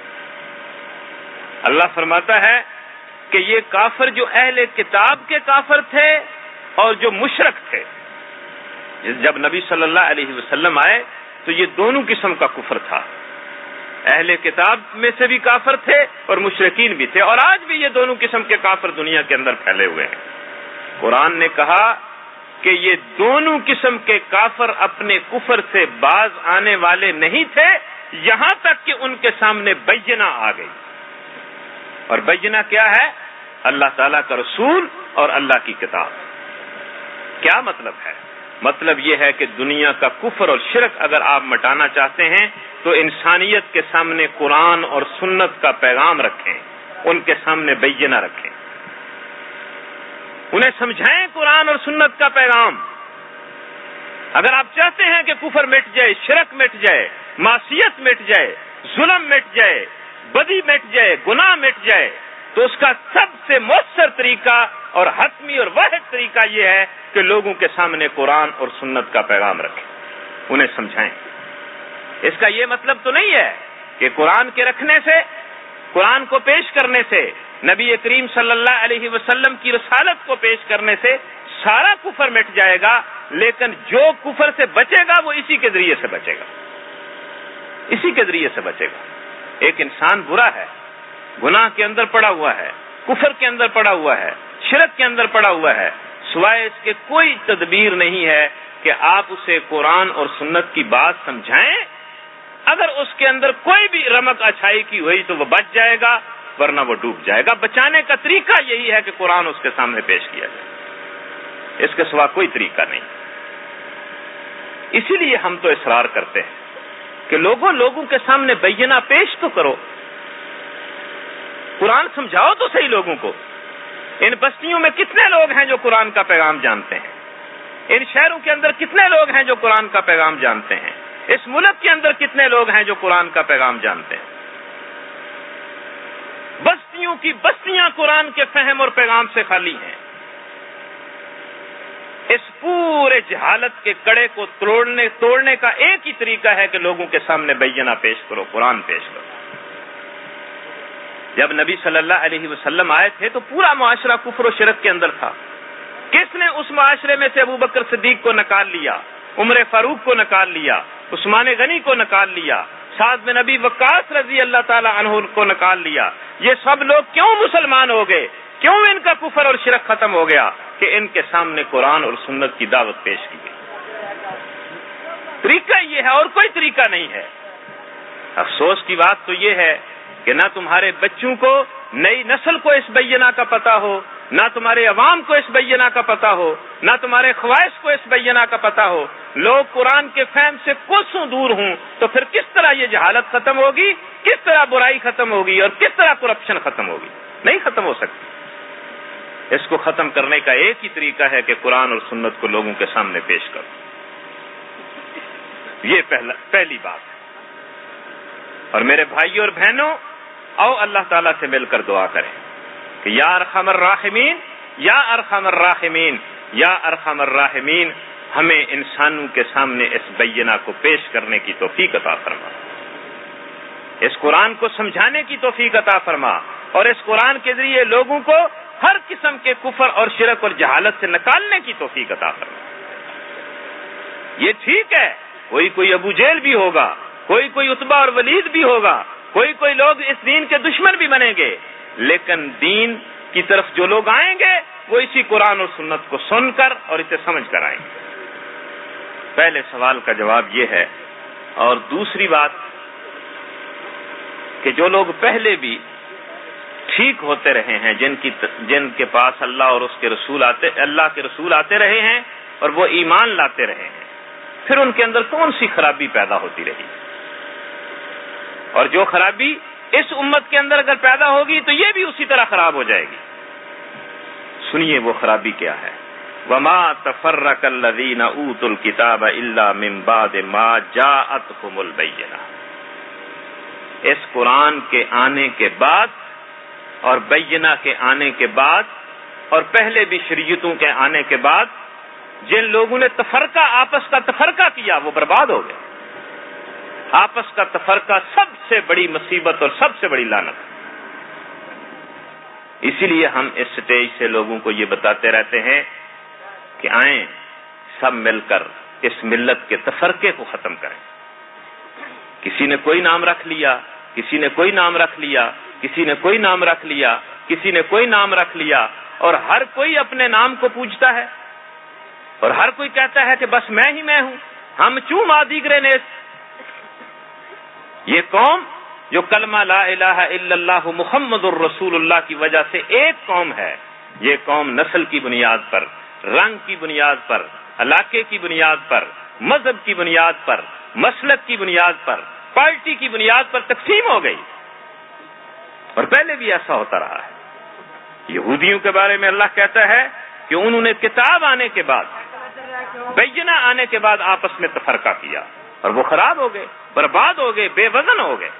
اللہ فرماتا ہے کہ یہ کافر جو اہل کتاب کے کافر تھے اور جو مشرک تھے، جب نبی صلی اللہ علیہ وسلم آئے تو یہ دونوں قسم کا کفر تھا، اہل کتاب میں سے بھی کافر تھے اور مشرکین بھی تھے، اور آج بھی یہ دونوں قسم کے کافر دنیا کے اندر پھیلے ہوئے ہیں۔ قرآن نے کہا کہ یہ دونوں قسم کے کافر اپنے کفر سے باز آنے والے نہیں تھے یہاں تک کہ ان کے سامنے بینہ آ گئی۔ اور بینہ کیا ہے؟ اللہ تعالیٰ کا رسول اور اللہ کی کتاب۔ کیا مطلب ہے؟ مطلب یہ ہے کہ دنیا کا کفر اور شرک اگر آپ مٹانا چاہتے ہیں تو انسانیت کے سامنے قرآن اور سنت کا پیغام رکھیں، ان کے سامنے بینہ رکھیں۔ انہیں سمجھائیں قرآن اور سنت کا پیغام. اگر آپ چاہتے ہیں کہ کفر مٹ جائے، شرک مٹ جائے، معصیت مٹ جائے، ظلم مٹ جائے، بدی مٹ جائے، گناہ مٹ جائے، تو اس کا سب سے مؤثر طریقہ اور حتمی اور واحد طریقہ یہ ہے کہ لوگوں کے سامنے قرآن اور سنت کا پیغام رکھیں، انہیں سمجھائیں. اس کا یہ مطلب تو نہیں ہے کہ قرآن کے رکھنے سے، قرآن کو پیش کرنے سے، نبی کریم صلی اللہ علیہ وسلم کی رسالت کو پیش کرنے سے سارا کفر مٹ جائے گا، لیکن جو کفر سے بچے گا وہ اسی کے ذریعے سے بچے گا، اسی کے ذریعے سے بچے گا. ایک انسان برا ہے، گناہ کے اندر پڑا ہوا ہے، کفر کے اندر پڑا ہوا ہے، شرک کے اندر پڑا ہوا ہے، سوائے اس کے کوئی تدبیر نہیں ہے کہ آپ اسے قرآن اور سنت کی بات سمجھائیں. اگر اس کے اندر کوئی بھی رمق اچھائی کی ہوئی تو وہ بچ جائے گا، ورنہ وہ ڈوب جائے گا. بچانے کا طریقہ یہی ہے کہ قرآن اس کے سامنے پیش کیا جائے، اس کے سوا کوئی طریقہ نہیں. اسی لیے ہم تو اصرار کرتے ہیں کہ لوگوں لوگوں کے سامنے بینہ پیش تو کرو، قرآن سمجھاؤ تو صحیح لوگوں کو. ان بستیوں میں کتنے لوگ ہیں جو قرآن کا پیغام جانتے ہیں؟ ان شہروں کے اندر کتنے لوگ ہیں جو قرآن کا پیغام جانتے ہیں؟ اس ملک کے اندر کتنے لوگ ہیں جو قرآن کا پیغام جانتے ہیں؟ بستیوں کی بستیاں قرآن کے فہم اور پیغام سے خالی ہیں. اس پورے جہالت کے کڑے کو توڑنے توڑنے کا ایک ہی طریقہ ہے کہ لوگوں کے سامنے بینہ پیش کرو، قرآن پیش کرو. جب نبی صلی اللہ علیہ وسلم آئے تھے تو پورا معاشرہ کفر و شرک کے اندر تھا. کس نے اس معاشرے میں سے ابو بکر صدیق کو نکال لیا، عمر فاروق کو نکال لیا، عثمان غنی کو نکال لیا، سعد بن نبی وقاص رضی اللہ تعالی عنہ کو نکال لیا؟ یہ سب لوگ کیوں مسلمان ہو گئے؟ کیوں ان کا کفر اور شرک ختم ہو گیا؟ کہ ان کے سامنے قرآن اور سنت کی دعوت پیش کی گئی. طریقہ یہ ہے اور کوئی طریقہ نہیں ہے. افسوس کی بات تو یہ ہے کہ نہ تمہارے بچوں کو، نئی نسل کو اس بینہ کا پتہ ہو، نہ تمہارے عوام کو اس بینہ کا پتہ ہو، نہ تمہارے خواہش کو اس بینہ کا پتہ ہو. لوگ قرآن کے فہم سے کوسوں دور ہوں تو پھر کس طرح یہ جہالت ختم ہوگی؟ کس طرح برائی ختم ہوگی؟ اور کس طرح کرپشن ختم ہوگی؟ نہیں ختم ہو سکتی. اس کو ختم کرنے کا ایک ہی طریقہ ہے کہ قرآن اور سنت کو لوگوں کے سامنے پیش کرو. یہ پہلا پہلی بات ہے. اور میرے بھائیوں اور بہنوں، آؤ اللہ تعالیٰ سے مل کر دعا کریں کہ یا ارحم الراحمین، یا ارحم الراحمین، یا ارحم الراحمین، ہمیں انسانوں کے سامنے اس بینہ کو پیش کرنے کی توفیق عطا فرما، اس قرآن کو سمجھانے کی توفیق عطا فرما، اور اس قرآن کے ذریعے لوگوں کو ہر قسم کے کفر اور شرک اور جہالت سے نکالنے کی توفیق عطا فرما. یہ ٹھیک ہے کوئی کوئی ابو جہل بھی ہوگا، کوئی کوئی عتبہ اور ولید بھی ہوگا، کوئی کوئی لوگ اس دین کے دشمن بھی بنیں گے، لیکن دین کی طرف جو لوگ آئیں گے وہ اسی قرآن اور سنت کو سن کر اور اسے سمجھ کر آئیں گے. پہلے سوال کا جواب یہ ہے. اور دوسری بات کہ جو لوگ پہلے بھی ٹھیک ہوتے رہے ہیں، جن کی جن کے پاس اللہ اور اس کے رسول آتے اللہ کے رسول آتے رہے ہیں اور وہ ایمان لاتے رہے ہیں، پھر ان کے اندر کون سی خرابی پیدا ہوتی رہی؟ اور جو خرابی اس امت کے اندر اگر پیدا ہوگی تو یہ بھی اسی طرح خراب ہو جائے گی. سنیے وہ خرابی کیا ہے. وَمَا تَفَرَّقَ الَّذِينَ أُوتُوا الْكِتَابَ إِلَّا مِن بَعْدِ مَا جَاءَتْهُمُ الْبَيِّنَةُ. اس قرآن کے آنے کے بعد اور بینہ کے آنے کے بعد اور پہلے بھی شریعتوں کے آنے کے بعد جن لوگوں نے تفرقہ آپس کا تفرقہ کیا وہ برباد ہو گئے. آپس کا تفرقہ سب سے بڑی مصیبت اور سب سے بڑی لعنت. اسی لیے ہم اس سٹیج سے لوگوں کو یہ بتاتے رہتے ہیں کہ آئیں سب مل کر اس ملت کے تفرقے کو ختم کریں. کسی نے کوئی نام رکھ لیا، کسی نے کوئی نام رکھ لیا، کسی نے کوئی نام رکھ لیا، کسی نے کوئی نام رکھ لیا، اور ہر کوئی اپنے نام کو پوجتا ہے اور ہر کوئی کہتا ہے کہ بس میں ہی میں ہوں، ہم چوں ما دیگرے نیز. یہ قوم جو کلمہ لا الہ الا اللہ محمد الرسول اللہ کی وجہ سے ایک قوم ہے، یہ قوم نسل کی بنیاد پر، رنگ کی بنیاد پر، علاقے کی بنیاد پر، مذہب کی بنیاد پر، مسلک کی بنیاد پر، پارٹی کی بنیاد پر تقسیم ہو گئی. اور پہلے بھی ایسا ہوتا رہا ہے. یہودیوں کے بارے میں اللہ کہتا ہے کہ انہوں نے کتاب آنے کے بعد، بینہ آنے کے بعد آپس میں تفرقہ کیا اور وہ خراب ہو گئے، برباد ہو گئے، بے وزن ہو گئے۔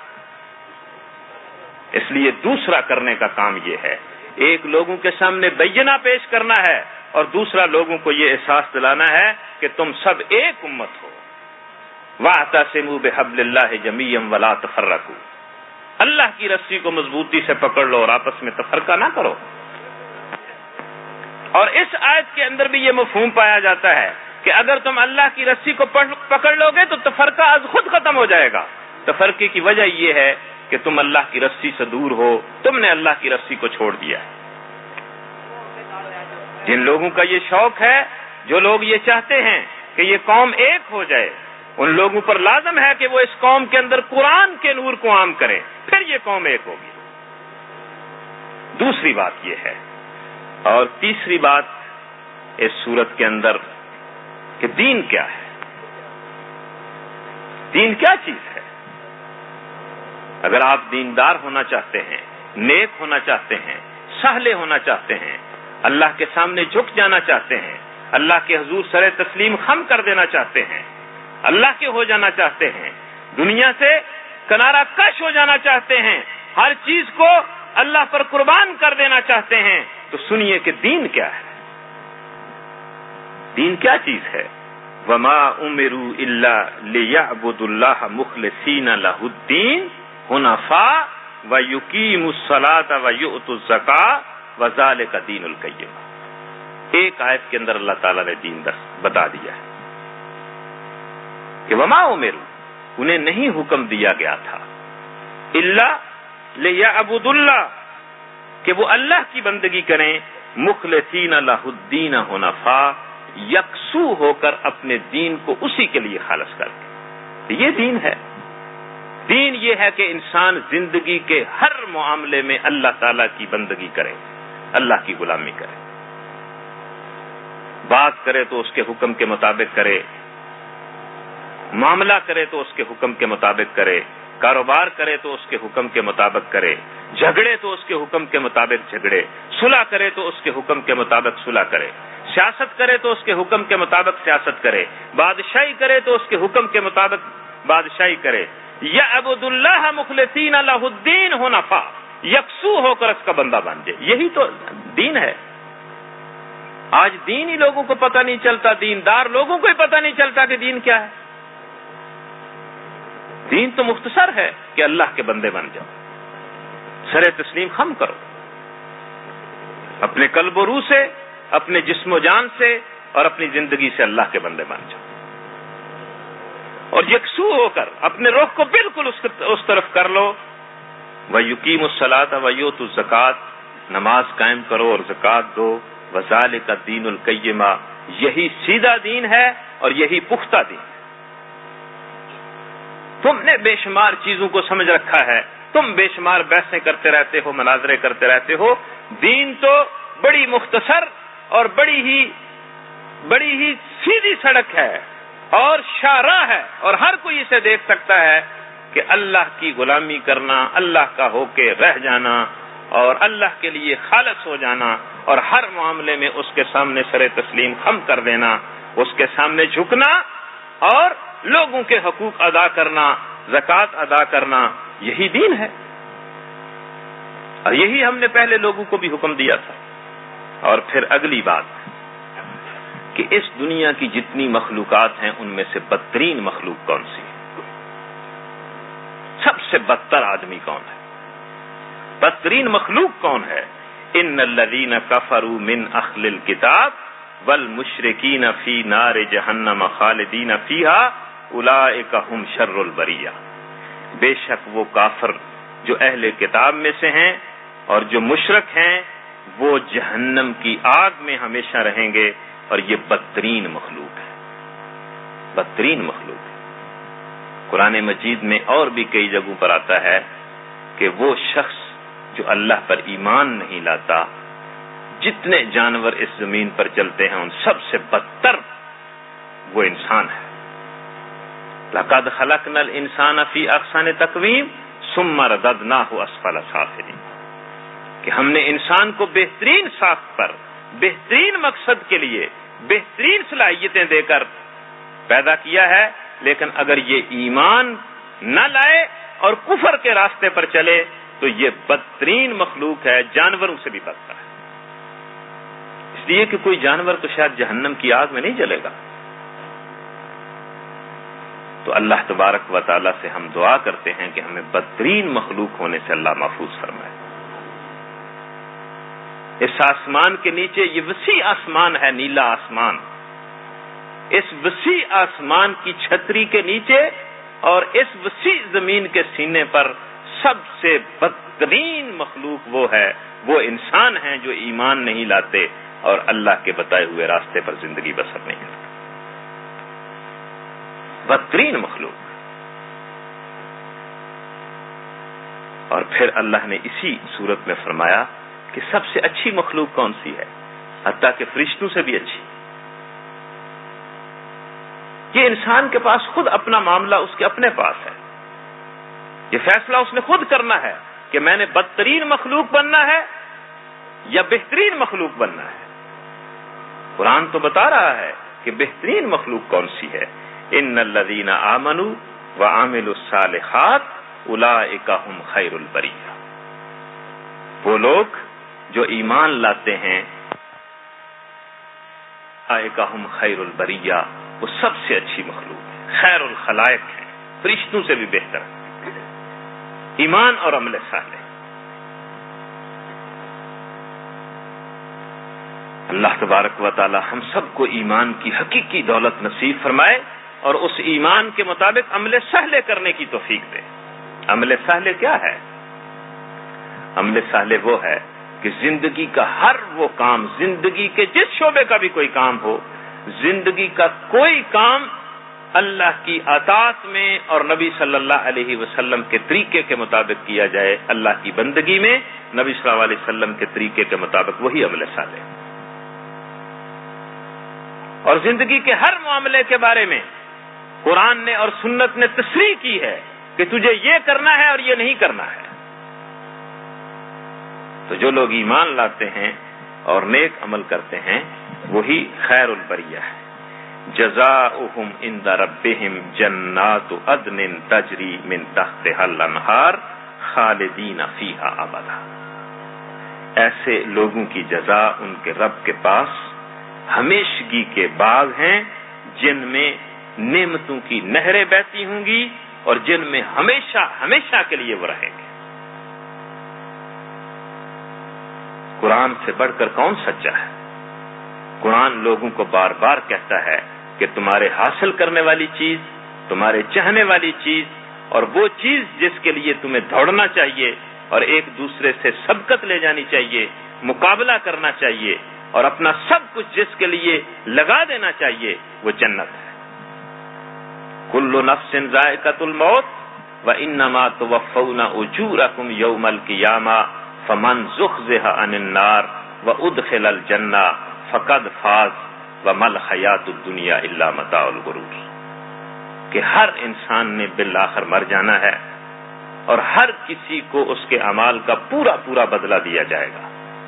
اس لیے دوسرا کرنے کا کام یہ ہے، ایک لوگوں کے سامنے بینہ پیش کرنا ہے اور دوسرا لوگوں کو یہ احساس دلانا ہے کہ تم سب ایک امت ہو۔ وَاعْتَصِمُوا بِحَبْلِ اللَّهِ جَمِيعًا وَلَا تَفَرَّقُوا، اللہ کی رسی کو مضبوطی سے پکڑ لو اور آپس میں تفرقہ نہ کرو۔ اور اس آیت کے اندر بھی یہ مفہوم پایا جاتا ہے کہ اگر تم اللہ کی رسی کو پکڑ لو گے تو تفرقہ از خود ختم ہو جائے گا۔ تفرقے کی وجہ یہ ہے کہ تم اللہ کی رسی سے دور ہو، تم نے اللہ کی رسی کو چھوڑ دیا ہے۔ جن لوگوں کا یہ شوق ہے، جو لوگ یہ چاہتے ہیں کہ یہ قوم ایک ہو جائے، ان لوگوں پر لازم ہے کہ وہ اس قوم کے اندر قرآن کے نور کو عام کریں، پھر یہ قوم ایک ہوگی۔ دوسری بات یہ ہے، اور تیسری بات اس صورت کے اندر کہ دین کیا ہے، دین کیا چیز ہے۔ اگر آپ دیندار ہونا چاہتے ہیں، نیک ہونا چاہتے ہیں، صالح ہونا چاہتے ہیں، اللہ کے سامنے جھک جانا چاہتے ہیں، اللہ کے حضور سر تسلیم خم کر دینا چاہتے ہیں، اللہ کے ہو جانا چاہتے ہیں، دنیا سے کنارہ کش ہو جانا چاہتے ہیں، ہر چیز کو اللہ پر قربان کر دینا چاہتے ہیں، تو سنیے کہ دین کیا ہے۔ دین کیا چیز ہے؟ وما امروا الا ليعبدوا الله مخلصين له الدين حنفاء ويقيموا الصلاة ويؤتوا الزكاة وذلك دين القيم۔ ایک آیت کے اندر اللہ تعالیٰ نے دین بتا دیا ہے کہ وما امروا، انہیں نہیں حکم دیا گیا تھا الا ليعبدوا الله، کہ وہ اللہ کی بندگی کریں، مخلصین لہ الدین حنفاء، یکسو ہو کر اپنے دین کو اسی کے لیے خالص کر کے۔ یہ دین ہے۔ دین یہ ہے کہ انسان زندگی کے ہر معاملے میں اللہ تعالی کی بندگی کرے، اللہ کی غلامی کرے، بات کرے تو اس کے حکم کے مطابق کرے، معاملہ کرے تو اس کے حکم کے مطابق کرے، کاروبار کرے تو اس کے حکم کے مطابق کرے، جھگڑے تو اس کے حکم کے مطابق جھگڑے، صلح کرے تو اس کے حکم کے مطابق صلح کرے، سیاست کرے تو اس کے حکم کے مطابق سیاست کرے، بادشاہی کرے تو اس کے حکم کے مطابق بادشاہی کرے۔ یعبد اللہ مخلصین لہ الدین حنفاء، یکسو ہو کر اس کا بندہ بن جائے، یہی تو دین ہے۔ آج دین ہی لوگوں کو پتہ نہیں چلتا، دیندار لوگوں کو ہی پتہ نہیں چلتا کہ دین کیا ہے۔ دین تو مختصر ہے کہ اللہ کے بندے بن جاؤ، سر تسلیم خم کرو، اپنے قلب و روح سے، اپنے جسم و جان سے اور اپنی زندگی سے اللہ کے بندے بن جاؤ، اور یکسو ہو کر اپنے رخ کو بالکل اس طرف کر لو۔ وَيُقِيمُ الصَّلَاةَ وَيُؤْتُوا الزَّكَاةَ، نماز قائم کرو اور زکات دو۔ وَذَلِكَ الدِّينُ الْقَيِّمُ، یہی سیدھا دین ہے اور یہی پختہ دین ہے۔ تم نے بے شمار چیزوں کو سمجھ رکھا ہے، تم بے شمار بحثیں کرتے رہتے ہو، مناظرے کرتے رہتے ہو۔ دین تو بڑی مختصر اور بڑی ہی بڑی ہی سیدھی سڑک ہے اور شاہراہ ہے، اور ہر کوئی اسے دیکھ سکتا ہے کہ اللہ کی غلامی کرنا، اللہ کا ہو کے رہ جانا اور اللہ کے لیے خالص ہو جانا، اور ہر معاملے میں اس کے سامنے سر تسلیم خم کر دینا، اس کے سامنے جھکنا اور لوگوں کے حقوق ادا کرنا، زکوٰۃ ادا کرنا، یہی دین ہے۔ اور یہی ہم نے پہلے لوگوں کو بھی حکم دیا تھا۔ اور پھر اگلی بات کہ اس دنیا کی جتنی مخلوقات ہیں ان میں سے بدترین مخلوق کون سی ہے؟ سب سے بدتر آدمی کون ہے؟ بدترین مخلوق کون ہے؟ ان الذین کفروا من اہل الکتاب والمشرکین فی نار جہنم خالدین فیہا اولئک ھم شر البریہ، بے شک وہ کافر جو اہل کتاب میں سے ہیں اور جو مشرک ہیں وہ جہنم کی آگ میں ہمیشہ رہیں گے، اور یہ بدترین مخلوق ہے، بدترین مخلوق ہے۔ قرآن مجید میں اور بھی کئی جگہوں پر آتا ہے کہ وہ شخص جو اللہ پر ایمان نہیں لاتا، جتنے جانور اس زمین پر چلتے ہیں ان سب سے بدتر وہ انسان ہے۔ لَقَدْ خَلَقْنَا الْإِنسَانَ فِي أَحْسَنِ تَقْوِيمٍ ثُمَّ رَدَدْنَاهُ أَسْفَلَ سَافِلِينَ، کہ ہم نے انسان کو بہترین ساخت پر بہترین مقصد کے لیے بہترین صلاحیتیں دے کر پیدا کیا ہے، لیکن اگر یہ ایمان نہ لائے اور کفر کے راستے پر چلے تو یہ بدترین مخلوق ہے، جانوروں سے بھی بدتر ہے۔ اس لیے کہ کوئی جانور تو شاید جہنم کی آگ میں نہیں جلے گا۔ تو اللہ تبارک و تعالی سے ہم دعا کرتے ہیں کہ ہمیں بدترین مخلوق ہونے سے اللہ محفوظ فرمائے۔ اس آسمان کے نیچے، یہ وسیع آسمان ہے، نیلا آسمان، اس وسیع آسمان کی چھتری کے نیچے اور اس وسیع زمین کے سینے پر سب سے بدترین مخلوق وہ ہے، وہ انسان ہیں جو ایمان نہیں لاتے اور اللہ کے بتائے ہوئے راستے پر زندگی بسر نہیں کرتے۔ بدترین مخلوق۔ اور پھر اللہ نے اسی صورت میں فرمایا کہ سب سے اچھی مخلوق کون سی ہے، حتیٰ کہ فرشتوں سے بھی اچھی۔ یہ انسان کے پاس خود اپنا معاملہ اس کے اپنے پاس ہے، یہ فیصلہ اس نے خود کرنا ہے کہ میں نے بدترین مخلوق بننا ہے یا بہترین مخلوق بننا ہے۔ قرآن تو بتا رہا ہے کہ بہترین مخلوق کون سی ہے۔ ان الذین آمنوا وعملوا الصالحات اولئک هم خیر البریہ۔ وہ لوگ جو ایمان لاتے ہیں، اولئک هم خیر البریہ، وہ سب سے اچھی مخلوق ہے، خیر الخلائق ہے، فرشتوں سے بھی بہتر ہے۔ ایمان اور عمل صالح۔ اللہ تبارک و تعالی ہم سب کو ایمان کی حقیقی دولت نصیب فرمائے اور اس ایمان کے مطابق عمل صالح کرنے کی توفیق دے۔ عمل صالح کیا ہے؟ عمل صالح وہ ہے کہ زندگی کا ہر وہ کام، زندگی کے جس شعبے کا بھی کوئی کام ہو، زندگی کا کوئی کام اللہ کی اطاعت میں اور نبی صلی اللہ علیہ وسلم کے طریقے کے مطابق کیا جائے، اللہ کی بندگی میں نبی صلی اللہ علیہ وسلم کے طریقے کے مطابق، وہی عمل صالح۔ اور زندگی کے ہر معاملے کے بارے میں قرآن نے اور سنت نے تصریح کی ہے کہ تجھے یہ کرنا ہے اور یہ نہیں کرنا ہے۔ تو جو لوگ ایمان لاتے ہیں اور نیک عمل کرتے ہیں وہی خیر البریہ ہے۔ جزاؤہم عند ربہم جنات عدن تجری من تحتہا الانہار خالدین فیہا ابدا۔ ایسے لوگوں کی جزا ان کے رب کے پاس ہمیشگی کے باغ ہیں جن میں نعمتوں کی نہریں بہتی ہوں گی اور جن میں ہمیشہ ہمیشہ کے لیے وہ رہیں گے۔ قرآن سے بڑھ کر کون سچا ہے؟ قرآن لوگوں کو بار بار کہتا ہے کہ تمہارے حاصل کرنے والی چیز، تمہارے چاہنے والی چیز اور وہ چیز جس کے لیے تمہیں دوڑنا چاہیے اور ایک دوسرے سے سبقت لے جانی چاہیے، مقابلہ کرنا چاہیے اور اپنا سب کچھ جس کے لیے لگا دینا چاہیے، وہ جنت ہے۔ کل نفس ذائقۃ الموت وانما توفون اجورکم یوم القیامہ فمن زحزح عن النار وادخل الجنہ فقد فاز وما الحیاۃ الدنیا الا متاع الغرور۔ کہ ہر انسان نے بالآخر مر جانا ہے اور ہر کسی کو اس کے اعمال کا پورا پورا بدلہ دیا جائے گا۔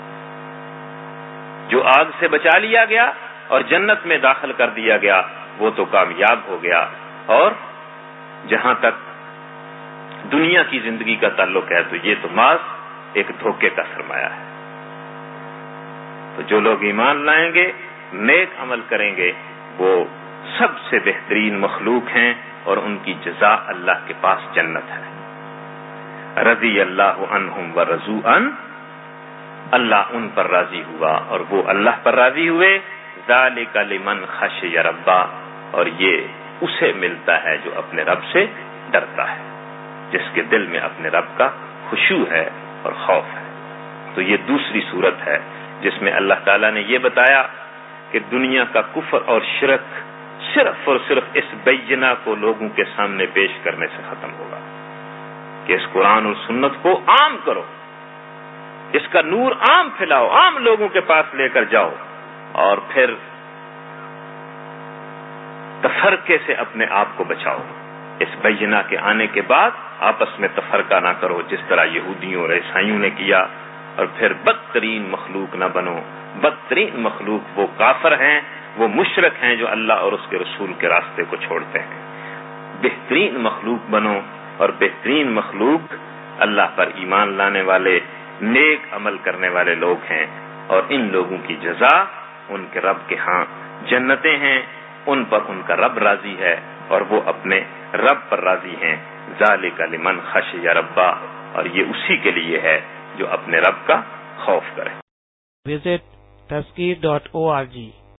جو آگ سے بچا لیا گیا اور جنت میں داخل کر دیا گیا وہ تو کامیاب ہو گیا، اور جہاں تک دنیا کی زندگی کا تعلق ہے تو یہ تو محض ایک دھوکے کا سرمایہ ہے۔ تو جو لوگ ایمان لائیں گے، نیک عمل کریں گے، وہ سب سے بہترین مخلوق ہیں اور ان کی جزا اللہ کے پاس جنت ہے۔ رضی اللہ عنہم ورضوا عنہ، اللہ ان پر راضی ہوا اور وہ اللہ پر راضی ہوئے۔ ذالک لمن خشی ربہ، اور یہ اسے ملتا ہے جو اپنے رب سے ڈرتا ہے، جس کے دل میں اپنے رب کا خشوع ہے اور خوف ہے۔ تو یہ دوسری صورت ہے جس میں اللہ تعالیٰ نے یہ بتایا کہ دنیا کا کفر اور شرک صرف اور صرف اس بینہ کو لوگوں کے سامنے پیش کرنے سے ختم ہوگا کہ اس قرآن اور سنت کو عام کرو، اس کا نور عام پھیلاؤ، عام لوگوں کے پاس لے کر جاؤ، اور پھر تفرقے سے اپنے آپ کو بچاؤ۔ اس بینہ کے آنے کے بعد آپس میں تفرقہ نہ کرو جس طرح یہودیوں اور عیسائیوں نے کیا، اور پھر بدترین مخلوق نہ بنو بدترین مخلوق وہ کافر ہیں، وہ مشرک ہیں جو اللہ اور اس کے رسول کے راستے کو چھوڑتے ہیں۔ بہترین مخلوق بنو، اور بہترین مخلوق اللہ پر ایمان لانے والے، نیک عمل کرنے والے لوگ ہیں، اور ان لوگوں کی جزا ان کے رب کے ہاں جنتیں ہیں، ان پر ان کا رب راضی ہے اور وہ اپنے رب پر راضی ہیں۔ ذالک لمن خشی ربہ، اور یہ اسی کے لیے ہے جو اپنے رب کا خوف کرے۔ Visit Tazkeer dot O R جی